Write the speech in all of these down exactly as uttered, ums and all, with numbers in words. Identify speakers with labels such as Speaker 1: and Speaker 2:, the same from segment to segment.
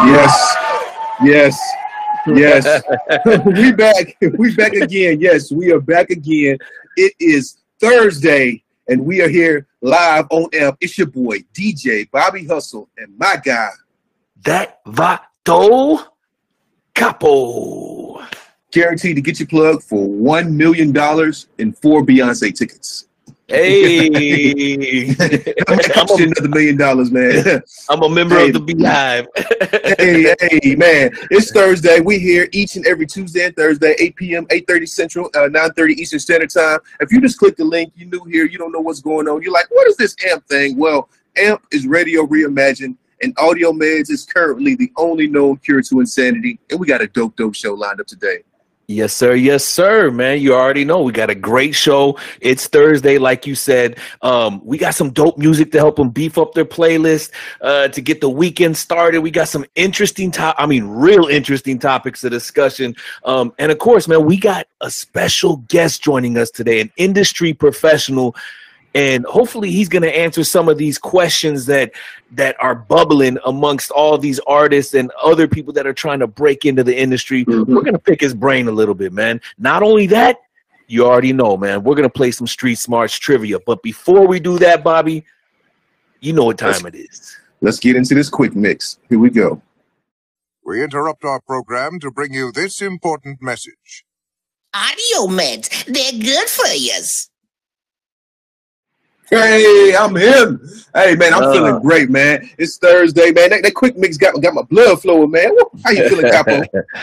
Speaker 1: Yes, yes, yes. we back. We back again. Yes, we are back again. It is Thursday, and we are here live on Amp. It's your boy D J Bobby Hustle and my guy,
Speaker 2: that Vato Capo.
Speaker 1: Guaranteed to get you plugged for one million dollars and four Beyonce tickets.
Speaker 2: Hey,
Speaker 1: I'm gonna another million dollars, man.
Speaker 2: I'm a member hey. of the Beehive.
Speaker 1: hey, hey, man! It's Thursday. We here each and every Tuesday and Thursday, eight p m, eight thirty Central, uh, nine thirty Eastern Standard Time. If you just click the link, you're new here, you don't know what's going on. You're like, what is this Amp thing? Well, Amp is Radio Reimagined, and Audio Meds is currently the only known cure to insanity. And we got a dope, dope show lined up today.
Speaker 2: Yes, sir. Yes, sir, man. You already know we got a great show. It's Thursday, like you said. Um, we got some dope music to help them beef up their playlist uh, to get the weekend started. We got some interesting, to- I mean, real interesting topics of discussion. Um, and of course, man, we got a special guest joining us today, an industry professional. And hopefully he's going to answer some of these questions that that are bubbling amongst all these artists and other people that are trying to break into the industry. Mm-hmm. We're going to pick his brain a little bit, man. Not only that, you already know, man, we're going to play some Street Smarts trivia. But before we do that, Bobby, you know what time let's, it is.
Speaker 1: Let's get into this quick mix. Here we go.
Speaker 3: We interrupt our program to bring you this important message.
Speaker 4: Audio Meds, they're good for you.
Speaker 1: Hey, I'm him. Hey, man, I'm uh, feeling great, man. It's Thursday, man. That, that quick mix got, got my blood flowing, man. How you feeling, Capo?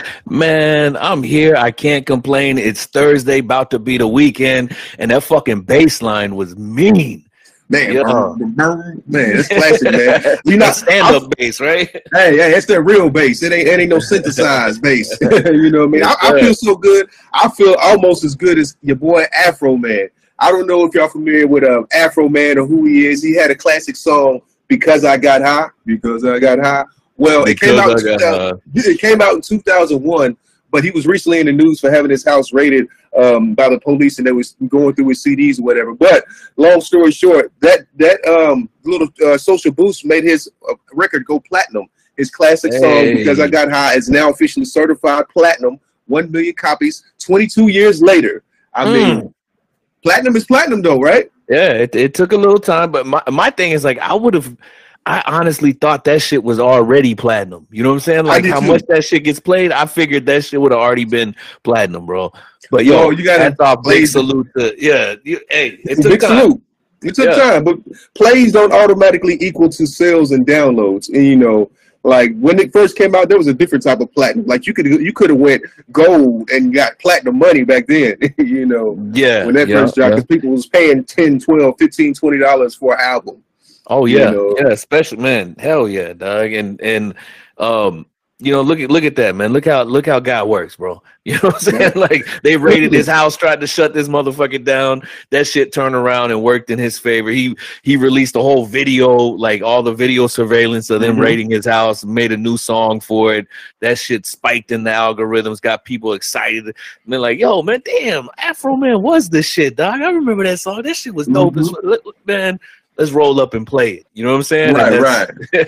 Speaker 2: Man, I'm here. I can't complain. It's Thursday, about to be the weekend, and that fucking bass line was mean.
Speaker 1: Man, yeah. man, it's classic, man. You know,
Speaker 2: stand-up bass, right?
Speaker 1: Hey, hey, it's that real bass. It ain't, it ain't no synthesized bass. You know what I mean? I, I feel so good. I feel almost as good as your boy Afro Man. I don't know if y'all familiar with uh, Afro Man or who he is. He had a classic song, Because I Got High. Because I Got High. Well, it came, out in it came out in two thousand one, but he was recently in the news for having his house raided um, by the police, and they was going through his C Ds or whatever. But long story short, that that um, little uh, social boost made his uh, record go platinum. His classic hey. song, Because I Got High, is now officially certified platinum, one million copies, twenty-two years later. I mm. mean... Platinum is platinum, though, right?
Speaker 2: Yeah, it, it took a little time, but my my thing is, like, I would have, I honestly thought that shit was already platinum. You know what I'm saying? Like, how too. much that shit gets played, I figured that shit would have already been platinum, bro. But yo, yo you got to big salute to, yeah, you, hey, it took
Speaker 1: big
Speaker 2: time.
Speaker 1: Salute. It took yeah. time, but plays don't automatically equal to sales and downloads. And, you know, like when it first came out, there was a different type of platinum. Like you could you could have went gold and got platinum money back then, you know.
Speaker 2: Yeah.
Speaker 1: When that
Speaker 2: yeah,
Speaker 1: first dropped, because
Speaker 2: yeah.
Speaker 1: people was paying ten, twelve, fifteen, twenty dollars for an album.
Speaker 2: Oh yeah,
Speaker 1: you know?
Speaker 2: yeah, especially man, hell yeah, dog. And and um, you know, look at look at that, man. Look how look how God works, bro. You know what I'm saying? Like they raided his house, tried to shut this motherfucker down. That shit turned around and worked in his favor. He he released a whole video, like all the video surveillance of them mm-hmm. raiding his house, made a new song for it. That shit spiked in the algorithms, got people excited. And they're like, yo, man, damn, Afro Man was this shit, dog. I remember that song. That shit was dope. Mm-hmm. Man, let's roll up and play it. You know what I'm saying?
Speaker 1: Right, right.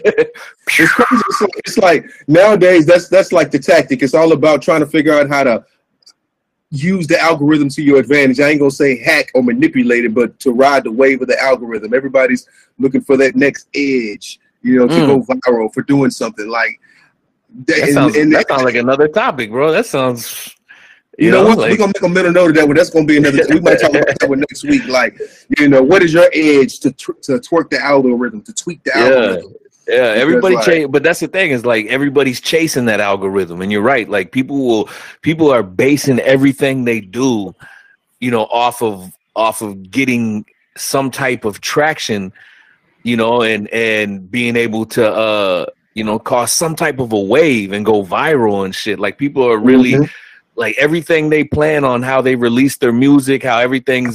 Speaker 1: It's crazy. It's like, it's like nowadays that's that's like the tactic. It's all about trying to figure out how to use the algorithm to your advantage. I ain't gonna say hack or manipulate it, but to ride the wave of the algorithm. Everybody's looking for that next edge, you know, to mm. go viral for doing something like
Speaker 2: that. That, sounds, and, and that sounds like another topic, bro. That sounds.
Speaker 1: You, you know, know what? Like, we're gonna make a mental note of that one. That's gonna be another. We might talk about that one next week. Like, you know, what is your edge to tw- to twerk the algorithm, to tweak the
Speaker 2: yeah.
Speaker 1: algorithm?
Speaker 2: Yeah, everybody like, chase, but that's the thing is like everybody's chasing that algorithm, and you're right. Like people will, people are basing everything they do, you know, off of off of getting some type of traction, you know, and and being able to, uh, you know, cause some type of a wave and go viral and shit. Like people are really. Mm-hmm. Like everything they plan on how they release their music, how everything's,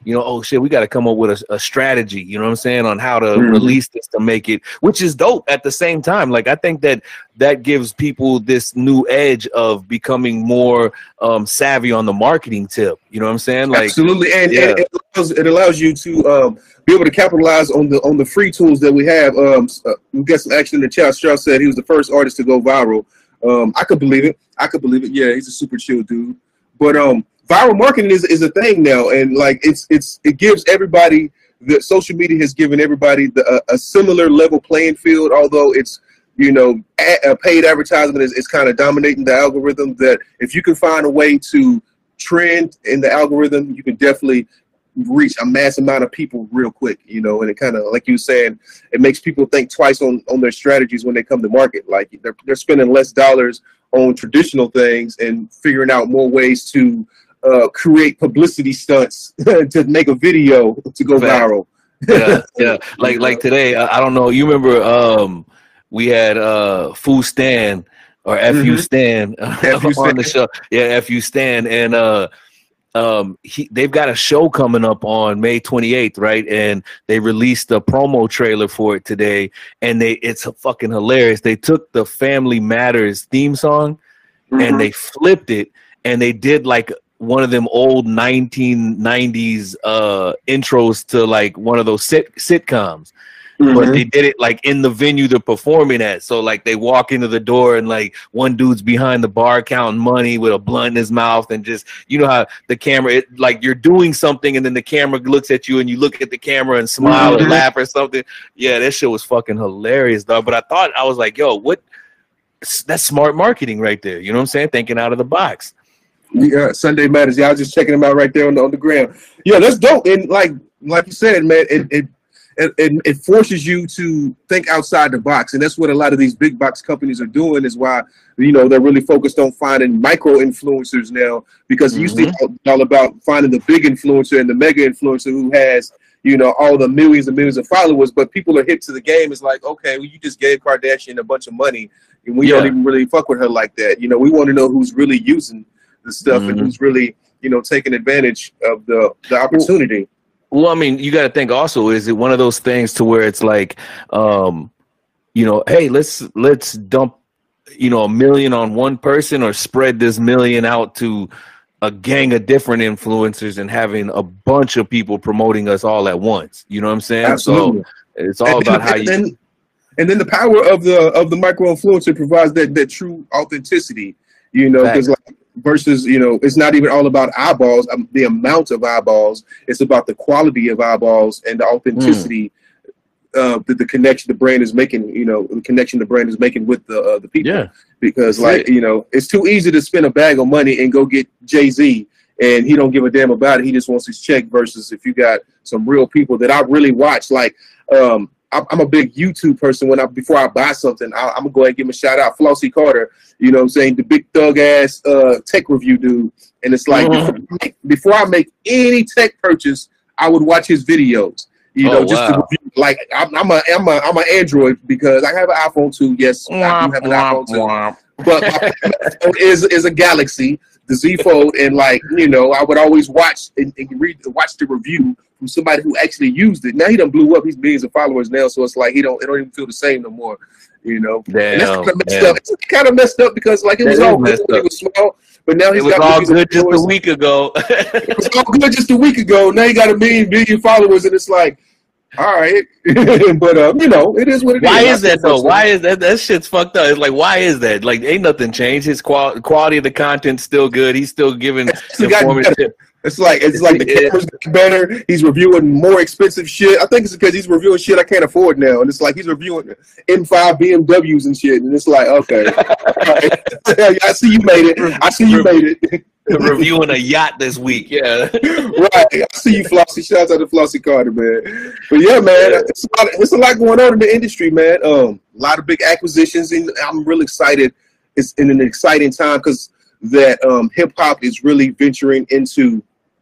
Speaker 2: you know, oh shit, we got to come up with a, a strategy, you know what I'm saying, on how to
Speaker 1: Mm-hmm.
Speaker 2: release this to make it, which is dope at the same time. Like, I think that that gives people this new edge of becoming more um, savvy on the marketing tip. You know what I'm saying? Like,
Speaker 1: absolutely, and,
Speaker 2: yeah.
Speaker 1: and it, allows, it allows you to um, be able to capitalize on the on the free tools that we have. Um, uh, we got some action in the chat. Strauss said he was the first artist to go viral. Um, I could believe it. I could believe it. Yeah, he's a super chill dude. But um, viral marketing is is a thing now, and like it's it's it gives everybody. The social media has given everybody the, a, a similar level playing field, although it's, you know, a, a paid advertisement is, is kind of dominating the algorithm. That if you can find a way to trend in the algorithm, you can definitely reach a mass amount of people real quick, you know, and it kind of, like you were saying, it makes people think twice on, on their strategies when they come to market. Like they're, they're spending less dollars on traditional things and figuring out more ways to uh, create publicity stunts to make a video to go viral.
Speaker 2: yeah, yeah. Like like today, I, I don't know. You remember um, we had uh, Fu Stan or F U
Speaker 1: Mhm.
Speaker 2: Stan
Speaker 1: F U
Speaker 2: on the
Speaker 1: Stan.
Speaker 2: show. Yeah, F U Stan, and uh, um, he they've got a show coming up on May twenty-eighth, right? And they released a promo trailer for it today, and they it's fucking hilarious. They took the Family Matters theme song
Speaker 1: Mhm.
Speaker 2: and they flipped it, and they did like one of them old nineteen nineties uh intros to like one of those sit- sitcoms.
Speaker 1: Mhm.
Speaker 2: But they did it like in the venue they're performing at. So like they walk into the door and like one dude's behind the bar counting money with a blunt in his mouth, and just, you know how the camera, it, like you're doing something and then the camera looks at you and you look at the camera and smile
Speaker 1: Mhm.
Speaker 2: or laugh or something. Yeah, that shit was fucking hilarious, dog. But I thought, I was like, yo, what? That's smart marketing right there. You know what I'm saying? Thinking out of the box.
Speaker 1: Yeah, Sunday Matters. Yeah, I was just checking them out right there on the, on the ground. Yeah, that's dope. And like like you said, man, it it, it it it forces you to think outside the box, and that's what a lot of these big box companies are doing. Is why, you know, they're really focused on finding micro influencers now, because it used to be all about finding the big influencer and the mega influencer who has, you know, all the millions and millions of followers. But people are hip to the game. It's like, okay, well, you just gave Kardashian a bunch of money, and we
Speaker 2: Yeah.
Speaker 1: don't even really fuck with her like that. You know, we want to know who's really using the stuff
Speaker 2: Mhm.
Speaker 1: and who's really, you know, taking advantage of the the opportunity.
Speaker 2: Well, I mean, you got to think also, is it one of those things to where it's like, um, you know, hey, let's let's dump, you know, a million on one person, or spread this million out to a gang of different influencers and having a bunch of people promoting us all at once. You know what I'm saying?
Speaker 1: Absolutely.
Speaker 2: So it's all
Speaker 1: and,
Speaker 2: about
Speaker 1: and,
Speaker 2: how
Speaker 1: and
Speaker 2: you.
Speaker 1: Then, and then the power of the of the micro influencer provides that that true authenticity. You know, because like versus, you know, it's not even all about eyeballs, um, the amount of eyeballs. It's about the quality of eyeballs and the authenticity. Uh, the, the connection the brand is making, you know, the connection the brand is making with the uh, the people.
Speaker 2: Yeah.
Speaker 1: Because,
Speaker 2: That's
Speaker 1: like,
Speaker 2: it.
Speaker 1: you know, it's too easy to spend a bag of money and go get Jay-Z, and he don't give a damn about it. He just wants his check. Versus if you got some real people that I really watch, like, um, I'm, I'm a big YouTube person. When I before I buy something, I, I'm gonna go ahead and give him a shout out, Flossie Carter. You know what I'm saying? The big thug ass uh, tech review dude. And it's like,
Speaker 2: Mhm.
Speaker 1: before, I make, before I make any tech purchase, I would watch his videos. You
Speaker 2: Oh,
Speaker 1: know, just
Speaker 2: wow.
Speaker 1: to review. Like, I'm, I'm a I'm a I'm an Android because I have an iPhone too. Yes, I do have an iPhone too. But my phone is is a Galaxy, the Z Fold, and like, you know, I would always watch and, and read watch the review from somebody who actually used it. Now he done blew up; he's millions of followers now, so it's like he don't it don't even feel the same no more. You know, and that's
Speaker 2: Damn,
Speaker 1: kind of messed
Speaker 2: damn.
Speaker 1: up. It's kind of messed up because like it
Speaker 2: That
Speaker 1: was
Speaker 2: is
Speaker 1: all good
Speaker 2: messed
Speaker 1: when he
Speaker 2: up.
Speaker 1: was small, but now
Speaker 2: It
Speaker 1: he's
Speaker 2: was
Speaker 1: got
Speaker 2: all
Speaker 1: millions of
Speaker 2: good just a
Speaker 1: followers.
Speaker 2: week ago.
Speaker 1: It was all good just a week ago. Now you got a million billion followers, and it's like, all right, but um, you know, it is what it
Speaker 2: Why
Speaker 1: is.
Speaker 2: is that though? Why is that? That shit's fucked up. It's like, why is that? Like, ain't nothing changed. His qual- quality of the content's still good. He's still giving
Speaker 1: It's gotten
Speaker 2: informative.
Speaker 1: better. It's like it's like the
Speaker 2: Yeah.
Speaker 1: cameras get better. He's reviewing more expensive shit. I think it's because he's reviewing shit I can't afford now, and it's like he's reviewing M five B M Ws and shit, and it's like, okay, all right. I see you made it. I see you made it.
Speaker 2: Reviewing a yacht this week. Yeah.
Speaker 1: Right, I see you, Flossie. Shout out to Flossie Carter, man. But yeah, man,
Speaker 2: Yeah.
Speaker 1: it's a lot, it's a lot going on in the industry, man. Um, a lot of big acquisitions, and I'm really excited. It's in an exciting time because that um, hip hop is really venturing into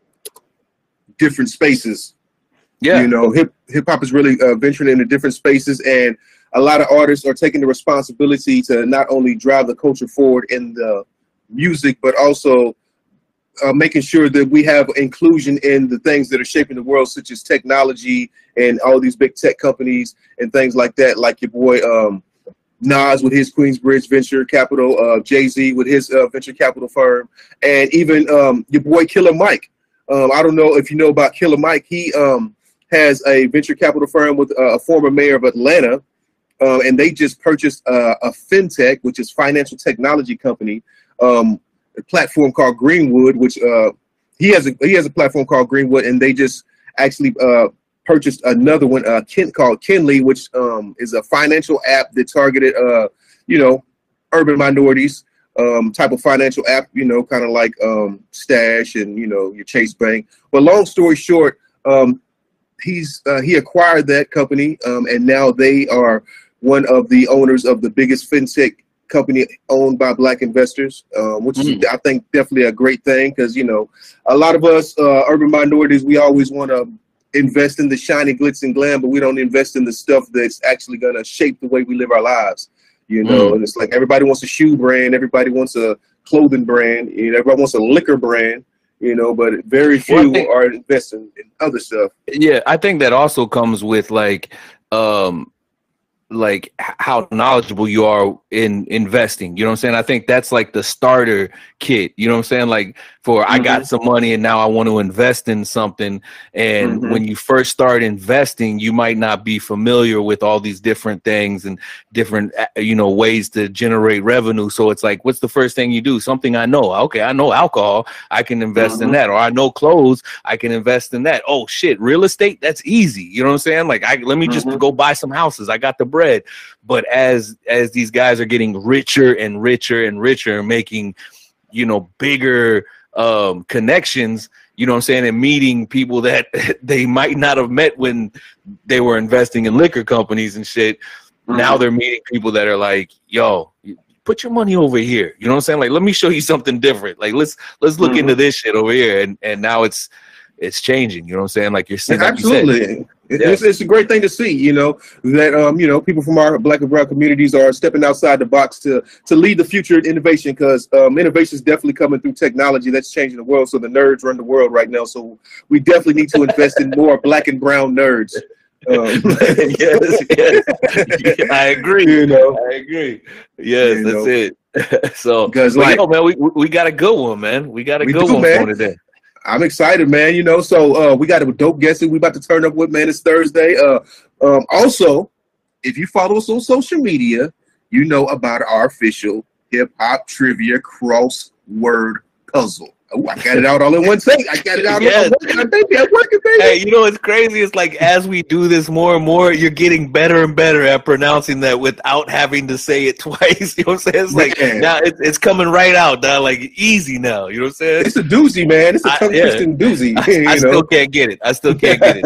Speaker 1: different spaces.
Speaker 2: Yeah.
Speaker 1: You know, hip hip hop is really uh, venturing into different spaces, and a lot of artists are taking the responsibility to not only drive the culture forward in the music, but also uh, making sure that we have inclusion in the things that are shaping the world, such as technology and all these big tech companies and things like that, like your boy um, Nas with his Queensbridge Venture Capital, uh, Jay-Z with his uh, venture capital firm, and even um, your boy Killer Mike. Um, I don't know if you know about Killer Mike. He um, has a venture capital firm with uh, a former mayor of Atlanta, uh, and they just purchased uh, a fintech, which is financial technology company, um, a platform called Greenwood, which uh, he has a he has a platform called Greenwood, and they just actually uh, purchased another one, uh, Ken, called Kenly, which um, is a financial app that targeted, uh, you know, urban minorities, um, type of financial app, you know, kind of like um, Stash and, you know, your Chase Bank. But long story short, um, he's uh, he acquired that company, um, and now they are one of the owners of the biggest fintech company owned by Black investors, um, which mm. is, I think, definitely a great thing, because, you know, a lot of us uh, urban minorities, we always want to invest in the shiny glitz and glam, but we don't invest in the stuff that's actually going to shape the way we live our lives, you know. Mm. And it's like everybody wants a shoe brand, everybody wants a clothing brand, you know, everybody wants a liquor brand, you know, but very few well, think, are investing in other stuff.
Speaker 2: Yeah, I think that also comes with like um like how knowledgeable you are in investing. You know what I'm saying? I think that's like the starter kit. You know what I'm saying? Like for mm-hmm. I got some money and now I want to invest in something. And mm-hmm. when you first start investing, you might not be familiar with all these different things and different, you know, ways to generate revenue. So it's like, what's the first thing you do? Something I know. Okay, I know alcohol. I can invest mm-hmm. in that. Or I know clothes. I can invest in that. Oh shit, real estate. That's easy. You know what I'm saying? Like, I let me just mm-hmm. go buy some houses. I got the bread. But as as these guys are getting richer and richer and richer, making, you know, bigger um, connections, you know what I'm saying, and meeting people that they might not have met when they were investing in liquor companies and shit. Mm-hmm. Now they're meeting people that are like, yo, put your money over here. You know what I'm saying? Like, let me show you something different. Like, let's let's look mm-hmm. into this shit over here. And and now it's it's changing. You know what I'm saying? Like you're saying,
Speaker 1: absolutely.
Speaker 2: Like you said.
Speaker 1: Yeah. It's, it's a great thing to see, you know, that, um, you know, people from our Black and brown communities are stepping outside the box to to lead the future in innovation, because um, innovation is definitely coming through technology that's changing the world. So the nerds run the world right now. So we definitely need to invest in more Black and brown nerds. Um,
Speaker 2: yes, yes. I agree.
Speaker 1: You know,
Speaker 2: I agree. Yes, you that's know. It. So,
Speaker 1: because
Speaker 2: like, yo, man, we we got a good one, man. We got a good do, one
Speaker 1: man.
Speaker 2: for today.
Speaker 1: I'm excited, man. You know, so uh, we got a dope guest that we about to turn up with, man. It's Thursday. Uh, um, also, if you follow us on social media, you know about our official hip hop trivia crossword puzzle. Oh, I got it out all in one thing. I got it out yes. all in one thing. I'm working, baby.
Speaker 2: Hey, you know what's crazy? It's like as we do this more and more, you're getting better and better at pronouncing that without having to say it twice. You know what I'm saying? It's like man. now it's, it's coming right out now, like easy now. You know what I'm saying?
Speaker 1: It's a doozy, man. It's a tongue twisting yeah. doozy.
Speaker 2: I,
Speaker 1: you
Speaker 2: I
Speaker 1: know?
Speaker 2: still can't get it. I still can't get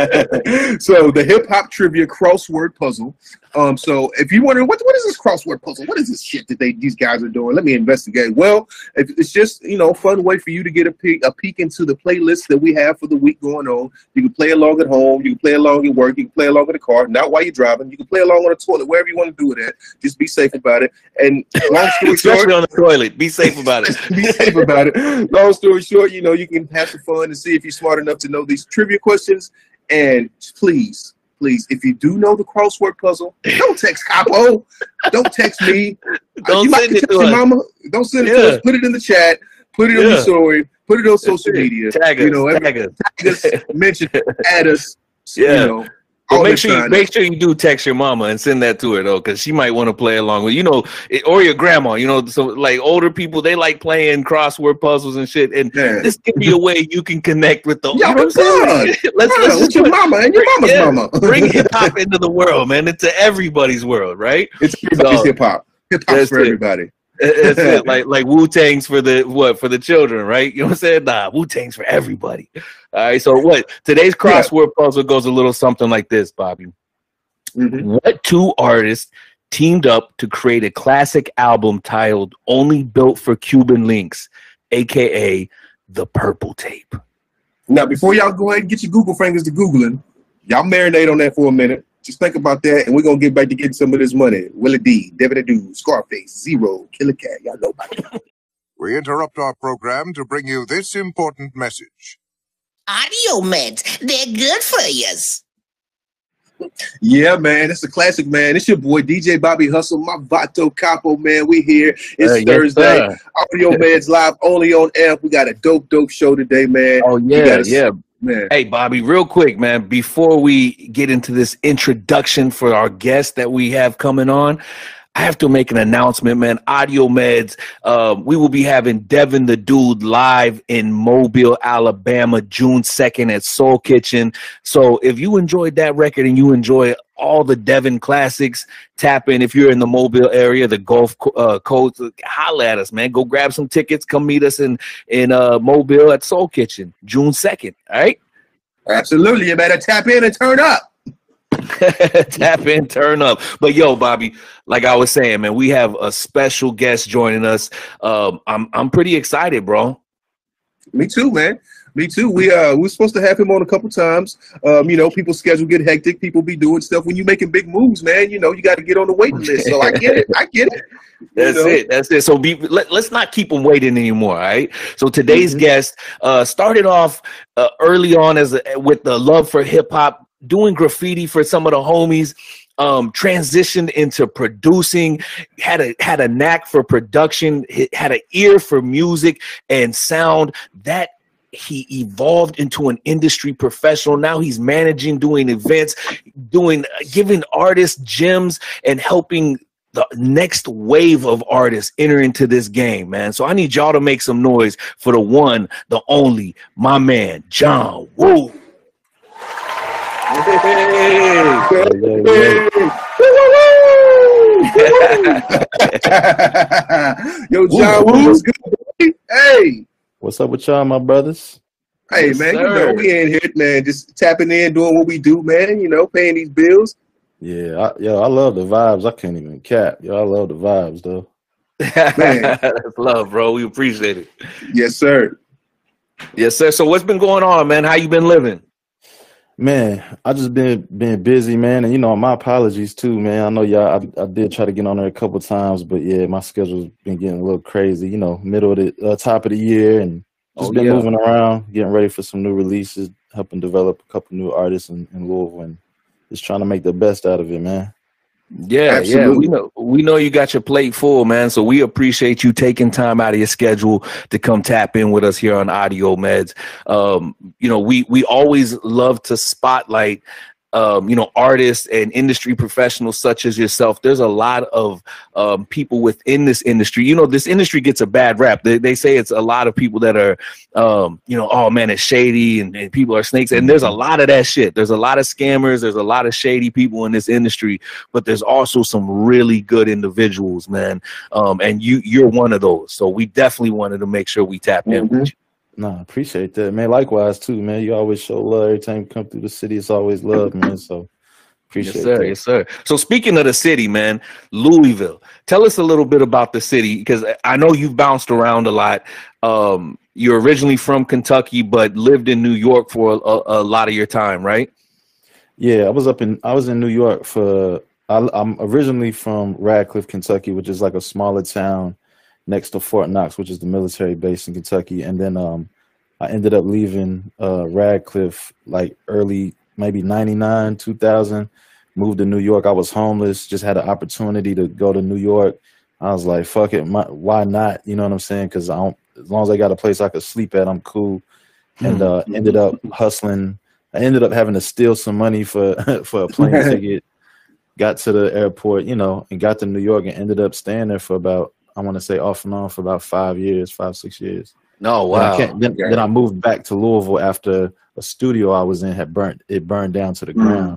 Speaker 2: it.
Speaker 1: So the hip hop trivia crossword puzzle. Um, so if you wonder what what is this crossword puzzle? What is this shit that they these guys are doing? Let me investigate. Well, if it's just, you know, a fun way for you to get a peek a peek into the playlist that we have for the week going on. You can play along at home, you can play along at work, you can play along in the car, not while you're driving. You can play along on the toilet, wherever you want to do it at. Just be safe about it. And long story
Speaker 2: short,
Speaker 1: especially
Speaker 2: on the toilet, be safe about it.
Speaker 1: Be safe about it. Long story short, you know, you can have some fun and see if you're smart enough to know these trivia questions. And please. Please, if you do know the crossword puzzle, don't text Capo. Don't text me.
Speaker 2: Don't
Speaker 1: you
Speaker 2: send it to
Speaker 1: your
Speaker 2: us.
Speaker 1: Mama. Don't send it
Speaker 2: yeah.
Speaker 1: to us. Put it in the chat. Put it
Speaker 2: yeah.
Speaker 1: on your story. Put it on social media.
Speaker 2: Tag us.
Speaker 1: You know,
Speaker 2: tag us.
Speaker 1: Tag us. Mention it. Add us.
Speaker 2: Yeah.
Speaker 1: You know,
Speaker 2: But make sure you, make sure you do text your mama and send that to her though, because she might want to play along with, you know, it, or your grandma. You know, so like older people, they like playing crossword puzzles and shit. And yeah. this can be a way you can connect with the.
Speaker 1: Yeah,
Speaker 2: you know what I'm saying?
Speaker 1: let's yeah, let's with your mama and your mama's yeah, mama.
Speaker 2: Bring hip hop into the world, man. Into everybody's world, right?
Speaker 1: It's everybody's so, hip hop. Hip hop's for
Speaker 2: it.
Speaker 1: everybody.
Speaker 2: That's it. Like like Wu-Tang's for the what for the children, right? You know what I'm saying? Nah, Wu-Tang's for everybody. All right. So what today's crossword yeah. puzzle goes a little something like this, Bobby. Mm-hmm. What two artists teamed up to create a classic album titled "Only Built for Cuban Links," aka The Purple Tape?
Speaker 1: Now, before y'all go ahead and get your Google fingers to Googling, y'all marinate on that for a minute. Just think about that, and we're gonna get back to getting some of this money. Willie D, Devin the Dude, Scarface, Zero, Killer Cat. Y'all know about it.
Speaker 3: We interrupt our program to bring you this important message.
Speaker 4: Audio meds, they're good for yous.
Speaker 1: Yeah, man, it's a classic, man. It's your boy D J Bobby Hustle, my Vato Capo, man. We here. It's
Speaker 2: Uh, yes,
Speaker 1: Thursday.
Speaker 2: sir.
Speaker 1: Audio Meds live only on Amp. We got a dope, dope show today, man.
Speaker 2: Oh
Speaker 1: We
Speaker 2: yeah,
Speaker 1: got a-
Speaker 2: yeah.
Speaker 1: man.
Speaker 2: Hey, Bobby, real quick, man, before we get into this introduction for our guest that we have coming on, I have to make an announcement, man. Audio Meds, um, we will be having Devin the Dude live in Mobile, Alabama, June second at Soul Kitchen. So if you enjoyed that record and you enjoy all the Devin classics, tap in. If you're in the Mobile area, the Gulf uh, Coast, holla at us, man. Go grab some tickets. Come meet us in, in uh, Mobile at Soul Kitchen, June second, all right?
Speaker 1: Absolutely. You better tap in and turn up.
Speaker 2: Tap in, turn up. But yo, Bobby, like I was saying, man, we have a special guest joining us. Um, I'm I'm pretty excited, bro.
Speaker 1: Me too, man. Me too. We uh we're supposed to have him on a couple times. Um, you know, people's schedule get hectic. People be doing stuff. When you making big moves, man, you know, you got to get on the waiting list. So I get it. I get it. You
Speaker 2: That's
Speaker 1: know?
Speaker 2: it. That's it. So be, let, let's not keep them waiting anymore. All right. So today's
Speaker 1: Mhm.
Speaker 2: guest uh, started off uh, early on as a, with the love for hip hop, doing graffiti for some of the homies. Um, transitioned into producing, had a had a knack for production, had an ear for music and sound. That he evolved into an industry professional. Now he's managing, doing events, doing giving artists gems and helping the next wave of artists enter into this game, man. So I need y'all to make some noise for the one, the only, my man, John Woo. Hey.
Speaker 1: Yo, John,
Speaker 2: Woo, woo.
Speaker 1: what's good, boy? Hey.
Speaker 5: What's up with y'all, my brothers?
Speaker 1: Hey,
Speaker 2: Yes,
Speaker 1: man, you
Speaker 2: sir.
Speaker 1: know, we in here, man, just tapping in, doing what we do, man, you know, paying these bills.
Speaker 5: Yeah, I, yo, I love the vibes. I can't even cap. Yo, I love the vibes, though.
Speaker 1: Man.
Speaker 2: That's love, bro. We appreciate it.
Speaker 1: Yes, sir.
Speaker 2: Yes, sir. So what's been going on, man? How you been living?
Speaker 5: Man, I just been been busy, man, and you know, my apologies too, man. I know y'all. I, I did try to get on there a couple times, but yeah, my schedule's been getting a little crazy. You know, middle of the uh, top of the year, and just
Speaker 2: Oh,
Speaker 5: been
Speaker 2: yeah.
Speaker 5: moving around, getting ready for some new releases, helping develop a couple new artists in, in Louisville, and just trying to make the best out of it, man.
Speaker 2: Yeah,
Speaker 1: Absolutely.
Speaker 2: yeah. We know we know you got your plate full, man. So we appreciate you taking time out of your schedule to come tap in with us here on Audio Meds. Um, you know, we we always love to spotlight um, you know, artists and industry professionals such as yourself. There's a lot of um, people within this industry. You know, this industry gets a bad rap. They, they say it's a lot of people that are, um, you know, oh man, it's shady and, and people are snakes. And there's a lot of that shit. There's a lot of scammers. There's a lot of shady people in this industry, but there's also some really good individuals, man. Um, and you, you're one of those. So we definitely wanted to make sure we tap in
Speaker 1: Mhm.
Speaker 2: with you.
Speaker 5: No, I appreciate that, man. Likewise, too, man. You always show love every time you come through the city. It's always love, man. So appreciate
Speaker 2: Yes, sir.
Speaker 5: that.
Speaker 2: Yes, sir. So speaking of the city, man, Louisville, tell us a little bit about the city, because I know you've bounced around a lot. Um, you're originally from Kentucky, but lived in New York for a, a lot of your time, right?
Speaker 5: Yeah, I was up in I was in New York for. I, I'm originally from Radcliffe, Kentucky, which is like a smaller town next to Fort Knox, which is the military base in Kentucky. And then um, I ended up leaving uh, Radcliffe like early, maybe ninety-nine, two thousand, moved to New York. I was homeless, just had an opportunity to go to New York. I was like, fuck it, my, why not? You know what I'm saying? Because I don't, as long as I got a place I could sleep at, I'm cool. And uh, ended up hustling. I ended up having to steal some money for, for a plane ticket. Got to the airport, you know, and got to New York and ended up staying there for about, I want to say off and on for about five years, five, six years.
Speaker 2: No,
Speaker 5: Then I,
Speaker 2: wow.
Speaker 5: can't, then, then I moved back to Louisville after a studio I was in had burnt, it burned down to the
Speaker 1: Mm.
Speaker 5: ground.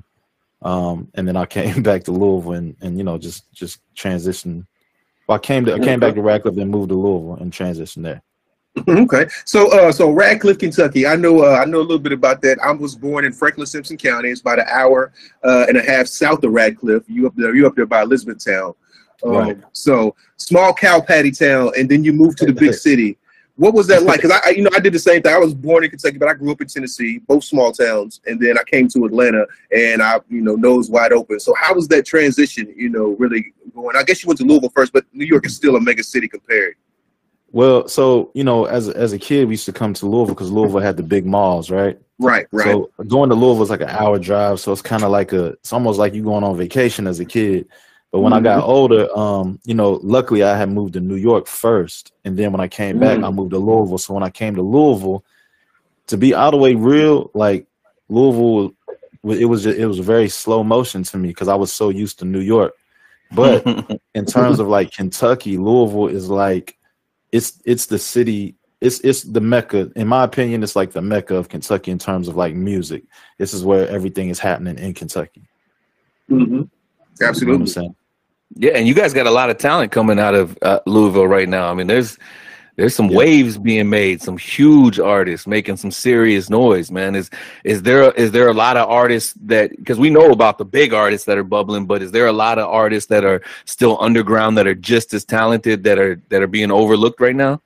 Speaker 5: Um, and then I came back to Louisville and, and, you know, just, just transitioned. Well, I came to, I came back to Radcliffe and moved to Louisville and transitioned there.
Speaker 1: Okay, so uh, so Radcliffe, Kentucky. I know uh, I know a little bit about that. I was born in Franklin Simpson County. It's about an hour uh, and a half south of Radcliffe. You up there? You up there by Elizabethtown. Um,
Speaker 5: Right.
Speaker 1: So small cow patty town, and then you moved to the big city. What was that like? Because I, I, you know, I did the same thing. I was born in Kentucky, but I grew up in Tennessee, both small towns, and then I came to Atlanta, and I, you know, nose wide open. So how was that transition? You know, really going. I guess you went to Louisville first, but New York is still a mega city compared.
Speaker 5: Well, so you know, as as a kid, we used to come to Louisville because Louisville had the big malls, right?
Speaker 1: Right, right.
Speaker 5: So going to Louisville is like an hour drive, so it's kind of like a, it's almost like you going on vacation as a kid. But when mm-hmm. I got older, um, you know, luckily I had moved to New York first, and then when I came back, mm-hmm. I moved to Louisville. So when I came to Louisville, to be all the way real, like Louisville, it was just, it was very slow motion to me because I was so used to New York. But in terms of like Kentucky, Louisville is like, it's it's the city. It's it's the Mecca, in my opinion. It's like the Mecca of Kentucky in terms of like music. This is where everything is happening in Kentucky.
Speaker 1: Mm-hmm. Absolutely.
Speaker 5: You know what I'm saying?
Speaker 2: Yeah, and you guys got a lot of talent coming out of uh, Louisville right now. I mean, there's there's some
Speaker 5: Yeah.
Speaker 2: waves being made, some huge artists making some serious noise, man. Is is there is there a lot of artists that, because we know about the big artists that are bubbling, but is there a lot of artists that are still underground that are just as talented that are that are being overlooked right now?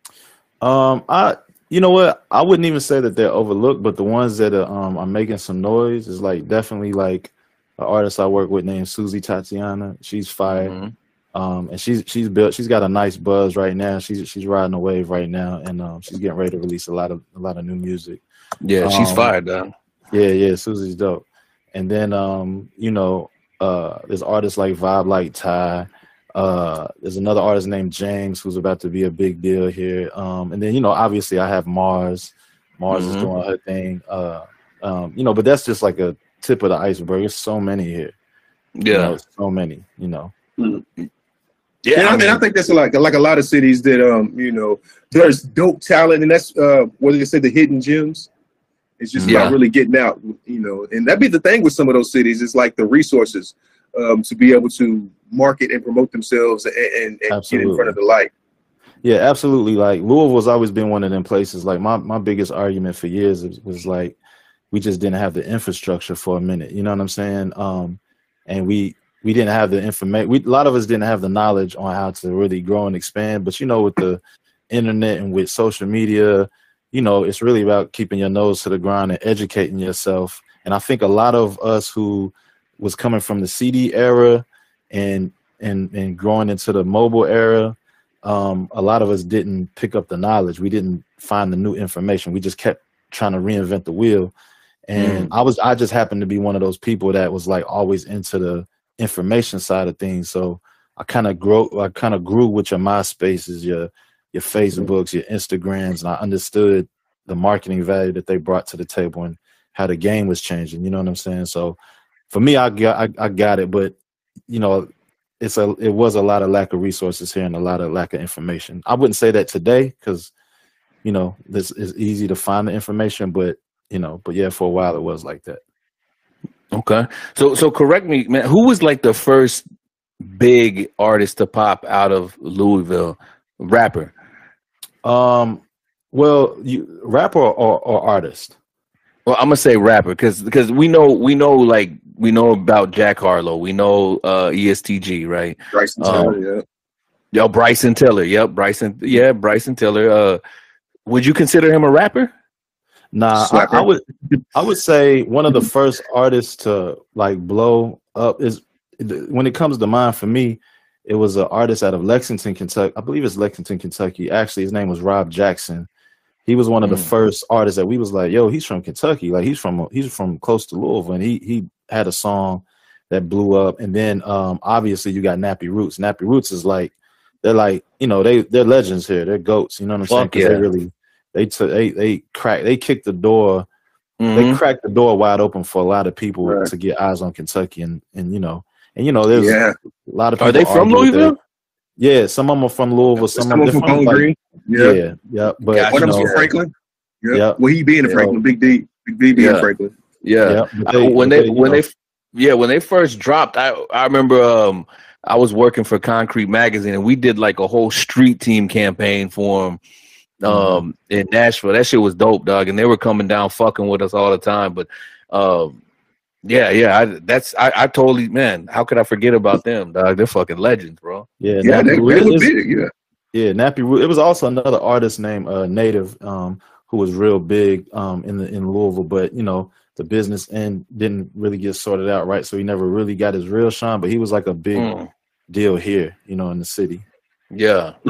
Speaker 5: Um, I, you know what? I wouldn't even say that they're overlooked, but the ones that are, um, are making some noise is like definitely like an artist I work with named Susie Tatiana. She's fire. Mm-hmm. Um, and she's she's built. She's got a nice buzz right now. She's she's riding a wave right now, and um, she's getting ready to release a lot of a lot of new music.
Speaker 2: Yeah, she's
Speaker 5: um,
Speaker 2: fired, though.
Speaker 5: Yeah, yeah, Susie's dope. And then um, you know, uh, there's artists like Vibe Like Ty. Uh, there's another artist named James who's about to be a big deal here. Um, and then, you know, obviously I have Mars. Mars mm-hmm. is doing her thing. Uh, um, you know, but that's just like a tip of the iceberg. There's so many here.
Speaker 2: Yeah.
Speaker 5: You know, so many, you know.
Speaker 1: Mm-hmm. Yeah, I mean, I think that's like like a lot of cities that um, you know, there's dope talent, and that's uh what do you say, the hidden gems. It's just
Speaker 2: Yeah.
Speaker 1: not really getting out, you know, and that'd be the thing with some of those cities. It's like the resources um to be able to market and promote themselves and, and, and get in front of the light.
Speaker 5: Yeah, absolutely. Like Louisville's always been one of them places. Like my, my biggest argument for years was, was like we just didn't have the infrastructure for a minute. You know what I'm saying? Um, and we we didn't have the information. We a lot of us didn't have the knowledge on how to really grow and expand. But you know, with the internet and with social media, you know, it's really about keeping your nose to the ground and educating yourself. And I think a lot of us who was coming from the C D era and and and growing into the mobile era, um, a lot of us didn't pick up the knowledge. We didn't find the new information. We just kept trying to reinvent the wheel. And mm. I was I just happened to be one of those people that was like always into the information side of things. So I kind of grew I kind of grew with your MySpaces, your your Facebooks, your Instagrams, and I understood the marketing value that they brought to the table and how the game was changing. You know what I'm saying? So for me, I got I, I got it, but you know, it's a it was a lot of lack of resources here and a lot of lack of information. I wouldn't say that today because, you know, this is easy to find the information, but you know, but yeah, for a while it was like that.
Speaker 2: Okay, so so correct me, man. Who was like the first big artist to pop out of Louisville, rapper?
Speaker 5: Um, well, you rapper or, or, or artist?
Speaker 2: Well, I'm gonna say rapper because because we know we know like we know about Jack Harlow, we know uh, E S T G, right?
Speaker 1: Bryson Tiller, um, yeah.
Speaker 2: Yo, Bryson Tiller, yep, Bryson, yeah, Bryson Tiller. Uh, would you consider him a rapper?
Speaker 5: Nah, I, I would. I would say one of the first artists to like blow up is when it comes to mind for me. It was an artist out of Lexington, Kentucky. I believe it's Lexington, Kentucky. Actually, his name was Rob Jackson. He was one of the mm. first artists that we was like, yo, he's from Kentucky. Like he's from he's from close to Louisville, and he he had a song that blew up. And then um, obviously you got Nappy Roots. Nappy Roots is like they're like you know they they're legends here. They're goats. You know what I'm saying?
Speaker 2: Fuck yeah.
Speaker 5: They really they took they they cracked they kicked the door. Mm-hmm. They cracked the door wide open for a lot of people right. to get eyes on Kentucky, and and you know and you know there's
Speaker 1: yeah.
Speaker 5: a lot of people.
Speaker 2: Are they from Louisville?
Speaker 5: Yeah, some of them are from Louisville. Some,
Speaker 1: some
Speaker 5: of them
Speaker 1: from Bowling
Speaker 5: like,
Speaker 1: Green.
Speaker 5: Yeah, yeah. yeah but
Speaker 2: Gotcha.
Speaker 1: One of
Speaker 5: you
Speaker 1: them
Speaker 5: know,
Speaker 1: from Franklin. Yeah.
Speaker 5: yeah.
Speaker 1: Well, he being in Franklin, Big D, Big D being
Speaker 2: Yeah.
Speaker 1: in Franklin.
Speaker 2: Yeah,
Speaker 5: yeah they,
Speaker 2: I, when they,
Speaker 5: they
Speaker 2: when
Speaker 5: know.
Speaker 2: they yeah when they first dropped, I I remember um I was working for Concrete Magazine and we did like a whole street team campaign for them um mm-hmm. in Nashville. That shit was dope, dog, and they were coming down fucking with us all the time. But um yeah, yeah, I, that's I, I totally man. How could I forget about them, dog? They're fucking legends, bro.
Speaker 5: Yeah,
Speaker 1: Yeah,
Speaker 5: Nappy
Speaker 1: they, they
Speaker 5: Roots
Speaker 1: were
Speaker 5: is-
Speaker 1: big. Yeah.
Speaker 5: Yeah, Nappy Roots. It was also another artist named uh, Native, um, who was real big um, in the in Louisville, but you know the business end didn't really get sorted out right, so he never really got his real shine. But he was like a big
Speaker 2: Mm.
Speaker 5: deal here, you know, in the city.
Speaker 2: Yeah.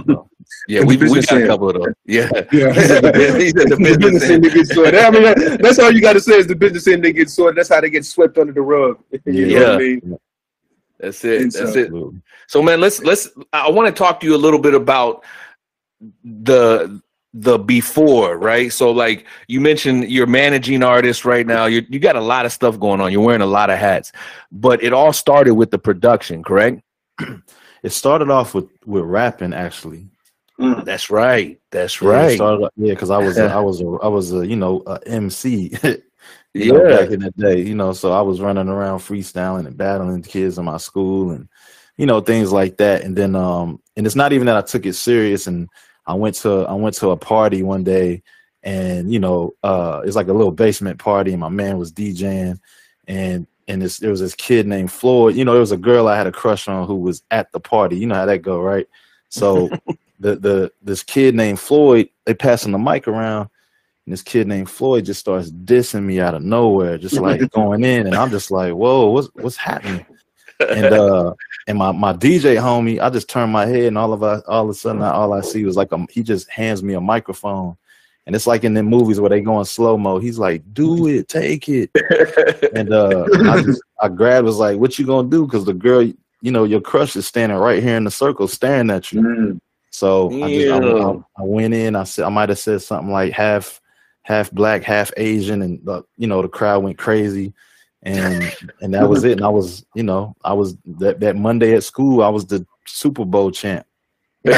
Speaker 2: Yeah, we, we
Speaker 1: business
Speaker 2: got
Speaker 1: end.
Speaker 2: a couple of those. Yeah.
Speaker 1: Yeah.
Speaker 2: He said the, bus- he said the
Speaker 1: The
Speaker 2: business
Speaker 1: business
Speaker 2: end.
Speaker 1: end that gets sorted. I mean, that- that's all you got to say is the business end they get sorted. That's how they get swept under the rug. You know what
Speaker 2: Yeah.
Speaker 1: I mean?
Speaker 2: That's it.
Speaker 1: And
Speaker 2: That's
Speaker 1: so-
Speaker 2: it. So, man, let's let's. I want to talk to you a little bit about the the before, right? So, like you mentioned, you're managing artists right now. You you got a lot of stuff going on. You're wearing a lot of hats, but it all started with the production, correct?
Speaker 5: It started off with with rapping actually.
Speaker 2: That's right. That's
Speaker 5: Yeah, it
Speaker 2: right.
Speaker 5: started off- yeah, because I was a, I was a, I was a you know a M C. You know,
Speaker 2: Yeah.
Speaker 5: back in the day, you know, so I was running around freestyling and battling kids in my school and, you know, things like that. And then, um, and it's not even that I took it serious. And I went to, I went to a party one day and, you know, uh, it's like a little basement party and my man was DJing and, and this, there was this kid named Floyd, you know, there was a girl I had a crush on who was at the party. You know how that go, right? So the, the, this kid named Floyd, they passing the mic around. And this kid named Floyd just starts dissing me out of nowhere, just like going in, and I'm just like, "Whoa, what's what's happening?" And uh, and my, my D J homie, I just turned my head, and all of us, all of a sudden, I, all I see was like a, he just hands me a microphone, and it's like in the movies where they go in slow mo. He's like, "Do it, take it," and uh, I just I grabbed, was like, "What you gonna do?" Because the girl, you know, your crush is standing right here in the circle, staring at you.
Speaker 1: Mm.
Speaker 5: So I just I,
Speaker 2: Yeah.
Speaker 5: I, I went in. I said I might have said something like half. half black, half Asian, and the, you know, the crowd went crazy, and and that was it. And I was, you know, I was that, that Monday at school, I was the Super Bowl champ. So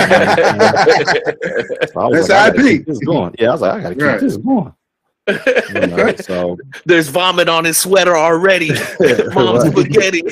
Speaker 5: I was
Speaker 1: That's
Speaker 5: like, I
Speaker 1: how I
Speaker 5: gotta
Speaker 1: be.
Speaker 5: keep this going. Yeah, I was like, I gotta keep
Speaker 1: Right.
Speaker 5: this going. You know, so
Speaker 2: There's vomit on his sweater already. Mom's
Speaker 5: Right.
Speaker 2: spaghetti.